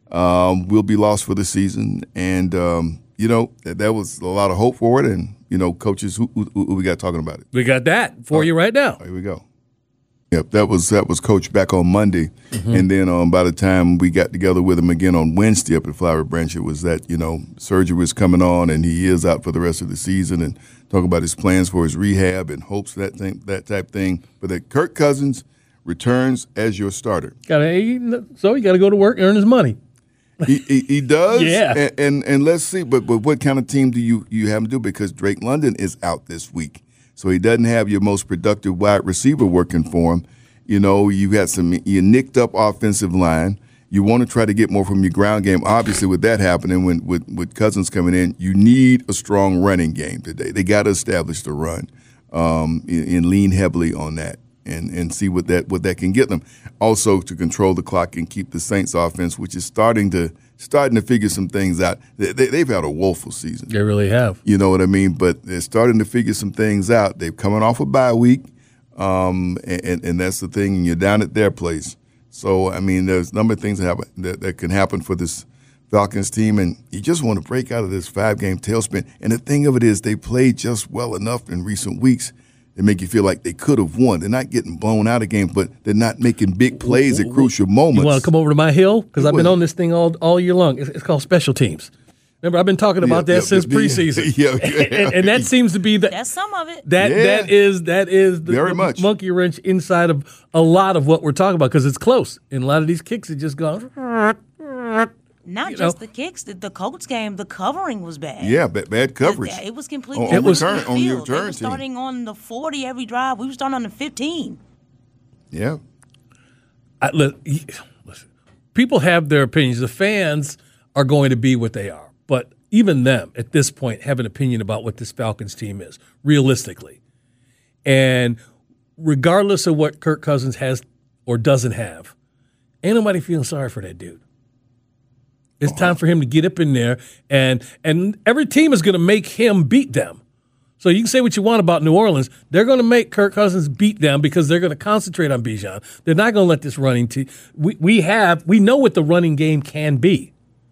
Um, will be lost for the season, and um, you know that, that was a lot of hope for it. And you know, coaches, who, who, who we got talking about it? We got that for you right now. Here we go. Yep, that was that was Coach back on Monday, Mm-hmm. and then um, by the time we got together with him again on Wednesday up at Flower Branch, it was that you know surgery was coming on, and he is out for the rest of the season, and talk about his plans for his rehab and hopes for that thing, that type thing. But that Kirk Cousins returns as your starter. Got to so you got to go to work, earn his money. He, he, he does, Yeah. And, and and let's see, but but what kind of team do you you have him do? Because Drake London is out this week, so he doesn't have your most productive wide receiver working for him. You know, you got some you nicked up offensive line. You want to try to get more from your ground game. Obviously, with that happening, when with, with Cousins coming in, you need a strong running game today. They got to establish the run um, and, and lean heavily on that, and, and see what that what that can get them. Also, to control the clock and keep the Saints offense, which is starting to starting to figure some things out. They, they, they've had a woeful season. They really have. You know what I mean? But they're starting to figure some things out. They're coming off a bye week. Um, and, and that's the thing, and you're down at their place. So, I mean, there's a number of things that, happen, that, that can happen for this Falcons team, and you just want to break out of this five-game tailspin. And the thing of it is they played just well enough in recent weeks to make you feel like they could have won. They're not getting blown out of games, but they're not making big plays at crucial moments. You want to come over to my hill? Because I've been What? on this thing all all year long. It's, it's called special teams. Remember, I've been talking about Yeah, that yeah, since yeah, preseason. yeah, yeah. and, and that seems to be the That's some of it. that Yeah. that is that is the, Very the much. monkey wrench inside of a lot of what we're talking about because it's close. And a lot of these kicks have just gone. Not You just know. the kicks. The, the Colts game, the covering was bad. Yeah, bad, bad coverage. Yeah, it was completely On- on different return- from the on your field. They return were team. starting on the forty every drive. We were starting on the fifteen. Yeah. I, li- listen, people have their opinions. The fans are going to be what they are, but even them at this point have an opinion about what this Falcons team is realistically. And regardless of what Kirk Cousins has or doesn't have, ain't nobody feeling sorry for that dude. It's time for him to get up in there, and and every team is going to make him beat them. So you can say what you want about New Orleans. They're going to make Kirk Cousins beat them because they're going to concentrate on Bijan. They're not going to let this running team. We we have we know what the running game can be.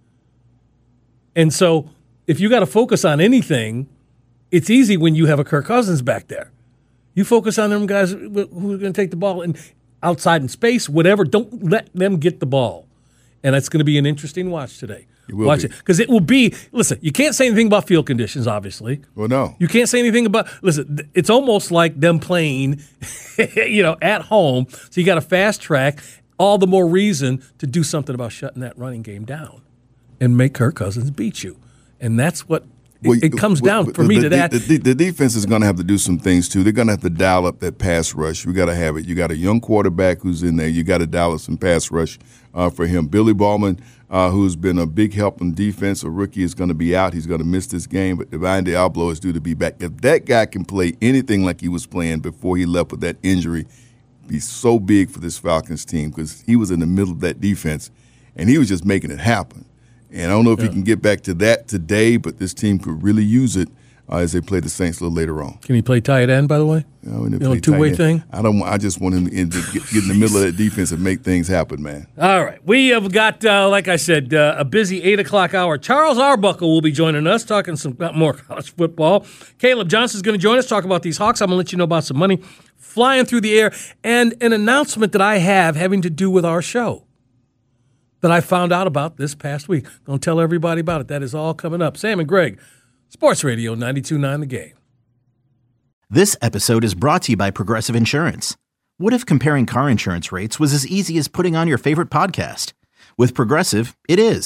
And so if you got to focus on anything, it's easy when you have a Kirk Cousins back there. You focus on them guys who are going to take the ball and outside in space, whatever. Don't let them get the ball. And it's going to be an interesting watch today. It will watch be. it. Because it will be, listen, you can't say anything about field conditions, obviously. Well, no. You can't say anything about, listen, th- it's almost like them playing, you know, at home. So you got a fast track, all the more reason to do something about shutting that running game down and make Kirk Cousins beat you. And that's what it, Well, it comes well, down for the, me the, to that. The, the, the defense is going to have to do some things, too. They're going to have to dial up that pass rush. We got to have it. You got a young quarterback who's in there. You got to dial up some pass rush uh, for him. Billy Ballman, uh, who's been a big help in defense, a rookie, is going to be out. He's going to miss this game, but Divine Diablo is due to be back. If that guy can play anything like he was playing before he left with that injury, be so big for this Falcons team because he was in the middle of that defense, and he was just making it happen. And I don't know if Yeah. he can get back to that today, but this team could really use it uh, as they play the Saints a little later on. Can he play tight end, by the way? You know, when they You know, play two-way tight end. thing? I don't. I just want him to get, get in the middle of that defense and make things happen, man. All right. We have got, uh, like I said, uh, a busy eight o'clock hour. Charles Arbuckle will be joining us, talking some more college football. Caleb Johnson's going to join us, talk about these Hawks. I'm going to let you know about some money flying through the air and an announcement that I have having to do with our show that I found out about this past week. Going to tell everybody about it. That is all coming up. Sam and Greg, Sports Radio ninety-two point nine The Game. This episode is brought to you by Progressive Insurance. What if comparing car insurance rates was as easy as putting on your favorite podcast? With Progressive, it is.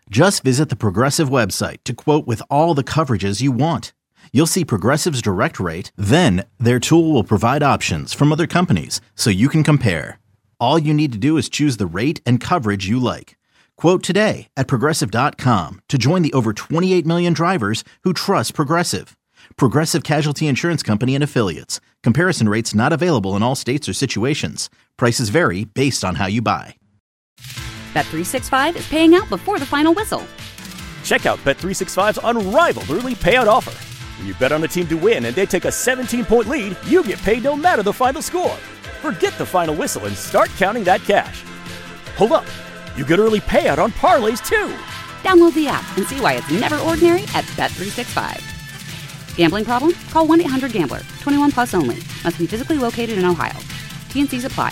Just visit the Progressive website to quote with all the coverages you want. You'll see Progressive's direct rate, then their tool will provide options from other companies so you can compare. All you need to do is choose the rate and coverage you like. Quote today at Progressive dot com to join the over twenty-eight million drivers who trust Progressive. Progressive Casualty Insurance Company and Affiliates. Comparison rates not available in all states or situations. Prices vary based on how you buy. Bet three sixty-five is paying out before the final whistle. Check out Bet three sixty-five's unrivaled early payout offer. When you bet on a team to win and they take a seventeen-point lead, you get paid no matter the final score. Forget the final whistle and start counting that cash. Hold up. You get early payout on parlays, too. Download the app and see why it's never ordinary at Bet three sixty-five. Gambling problem? Call one eight hundred gambler. twenty-one plus only. Must be physically located in Ohio. T N Cs apply.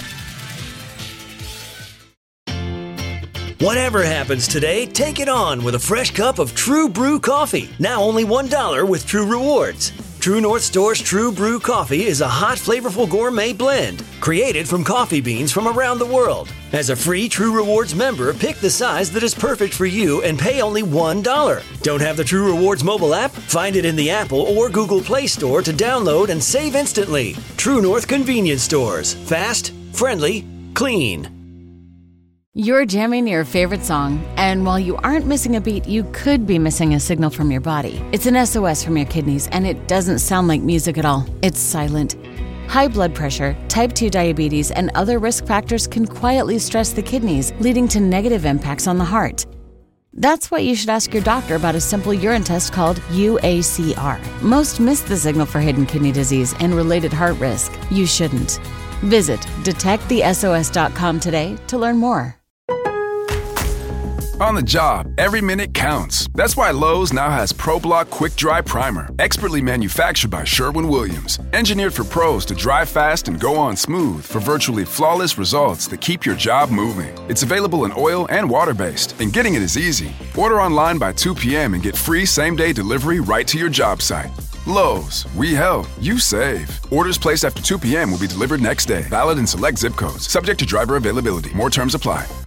Whatever happens today, take it on with a fresh cup of True Brew coffee. Now only one dollar with True Rewards. True North Store's True Brew coffee is a hot, flavorful gourmet blend created from coffee beans from around the world. As a free True Rewards member, pick the size that is perfect for you and pay only one dollar. Don't have the True Rewards mobile app? Find it in the Apple or Google Play Store to download and save instantly. True North Convenience Stores. Fast, friendly, clean. You're jamming your favorite song, and while you aren't missing a beat, you could be missing a signal from your body. It's an S O S from your kidneys, and it doesn't sound like music at all. It's silent. High blood pressure, type two diabetes, and other risk factors can quietly stress the kidneys, leading to negative impacts on the heart. That's why you should ask your doctor about a simple urine test called U A C R. Most miss the signal for hidden kidney disease and related heart risk. You shouldn't. Visit detect the S O S dot com today to learn more. On the job, every minute counts. That's why Lowe's now has ProBlock Quick Dry Primer, expertly manufactured by Sherwin-Williams. Engineered for pros to dry fast and go on smooth for virtually flawless results that keep your job moving. It's available in oil and water-based, and getting it is easy. Order online by two p.m. and get free same-day delivery right to your job site. Lowe's, we help, you save. Orders placed after two p.m. will be delivered next day. Valid in select zip codes. Subject to driver availability. More terms apply.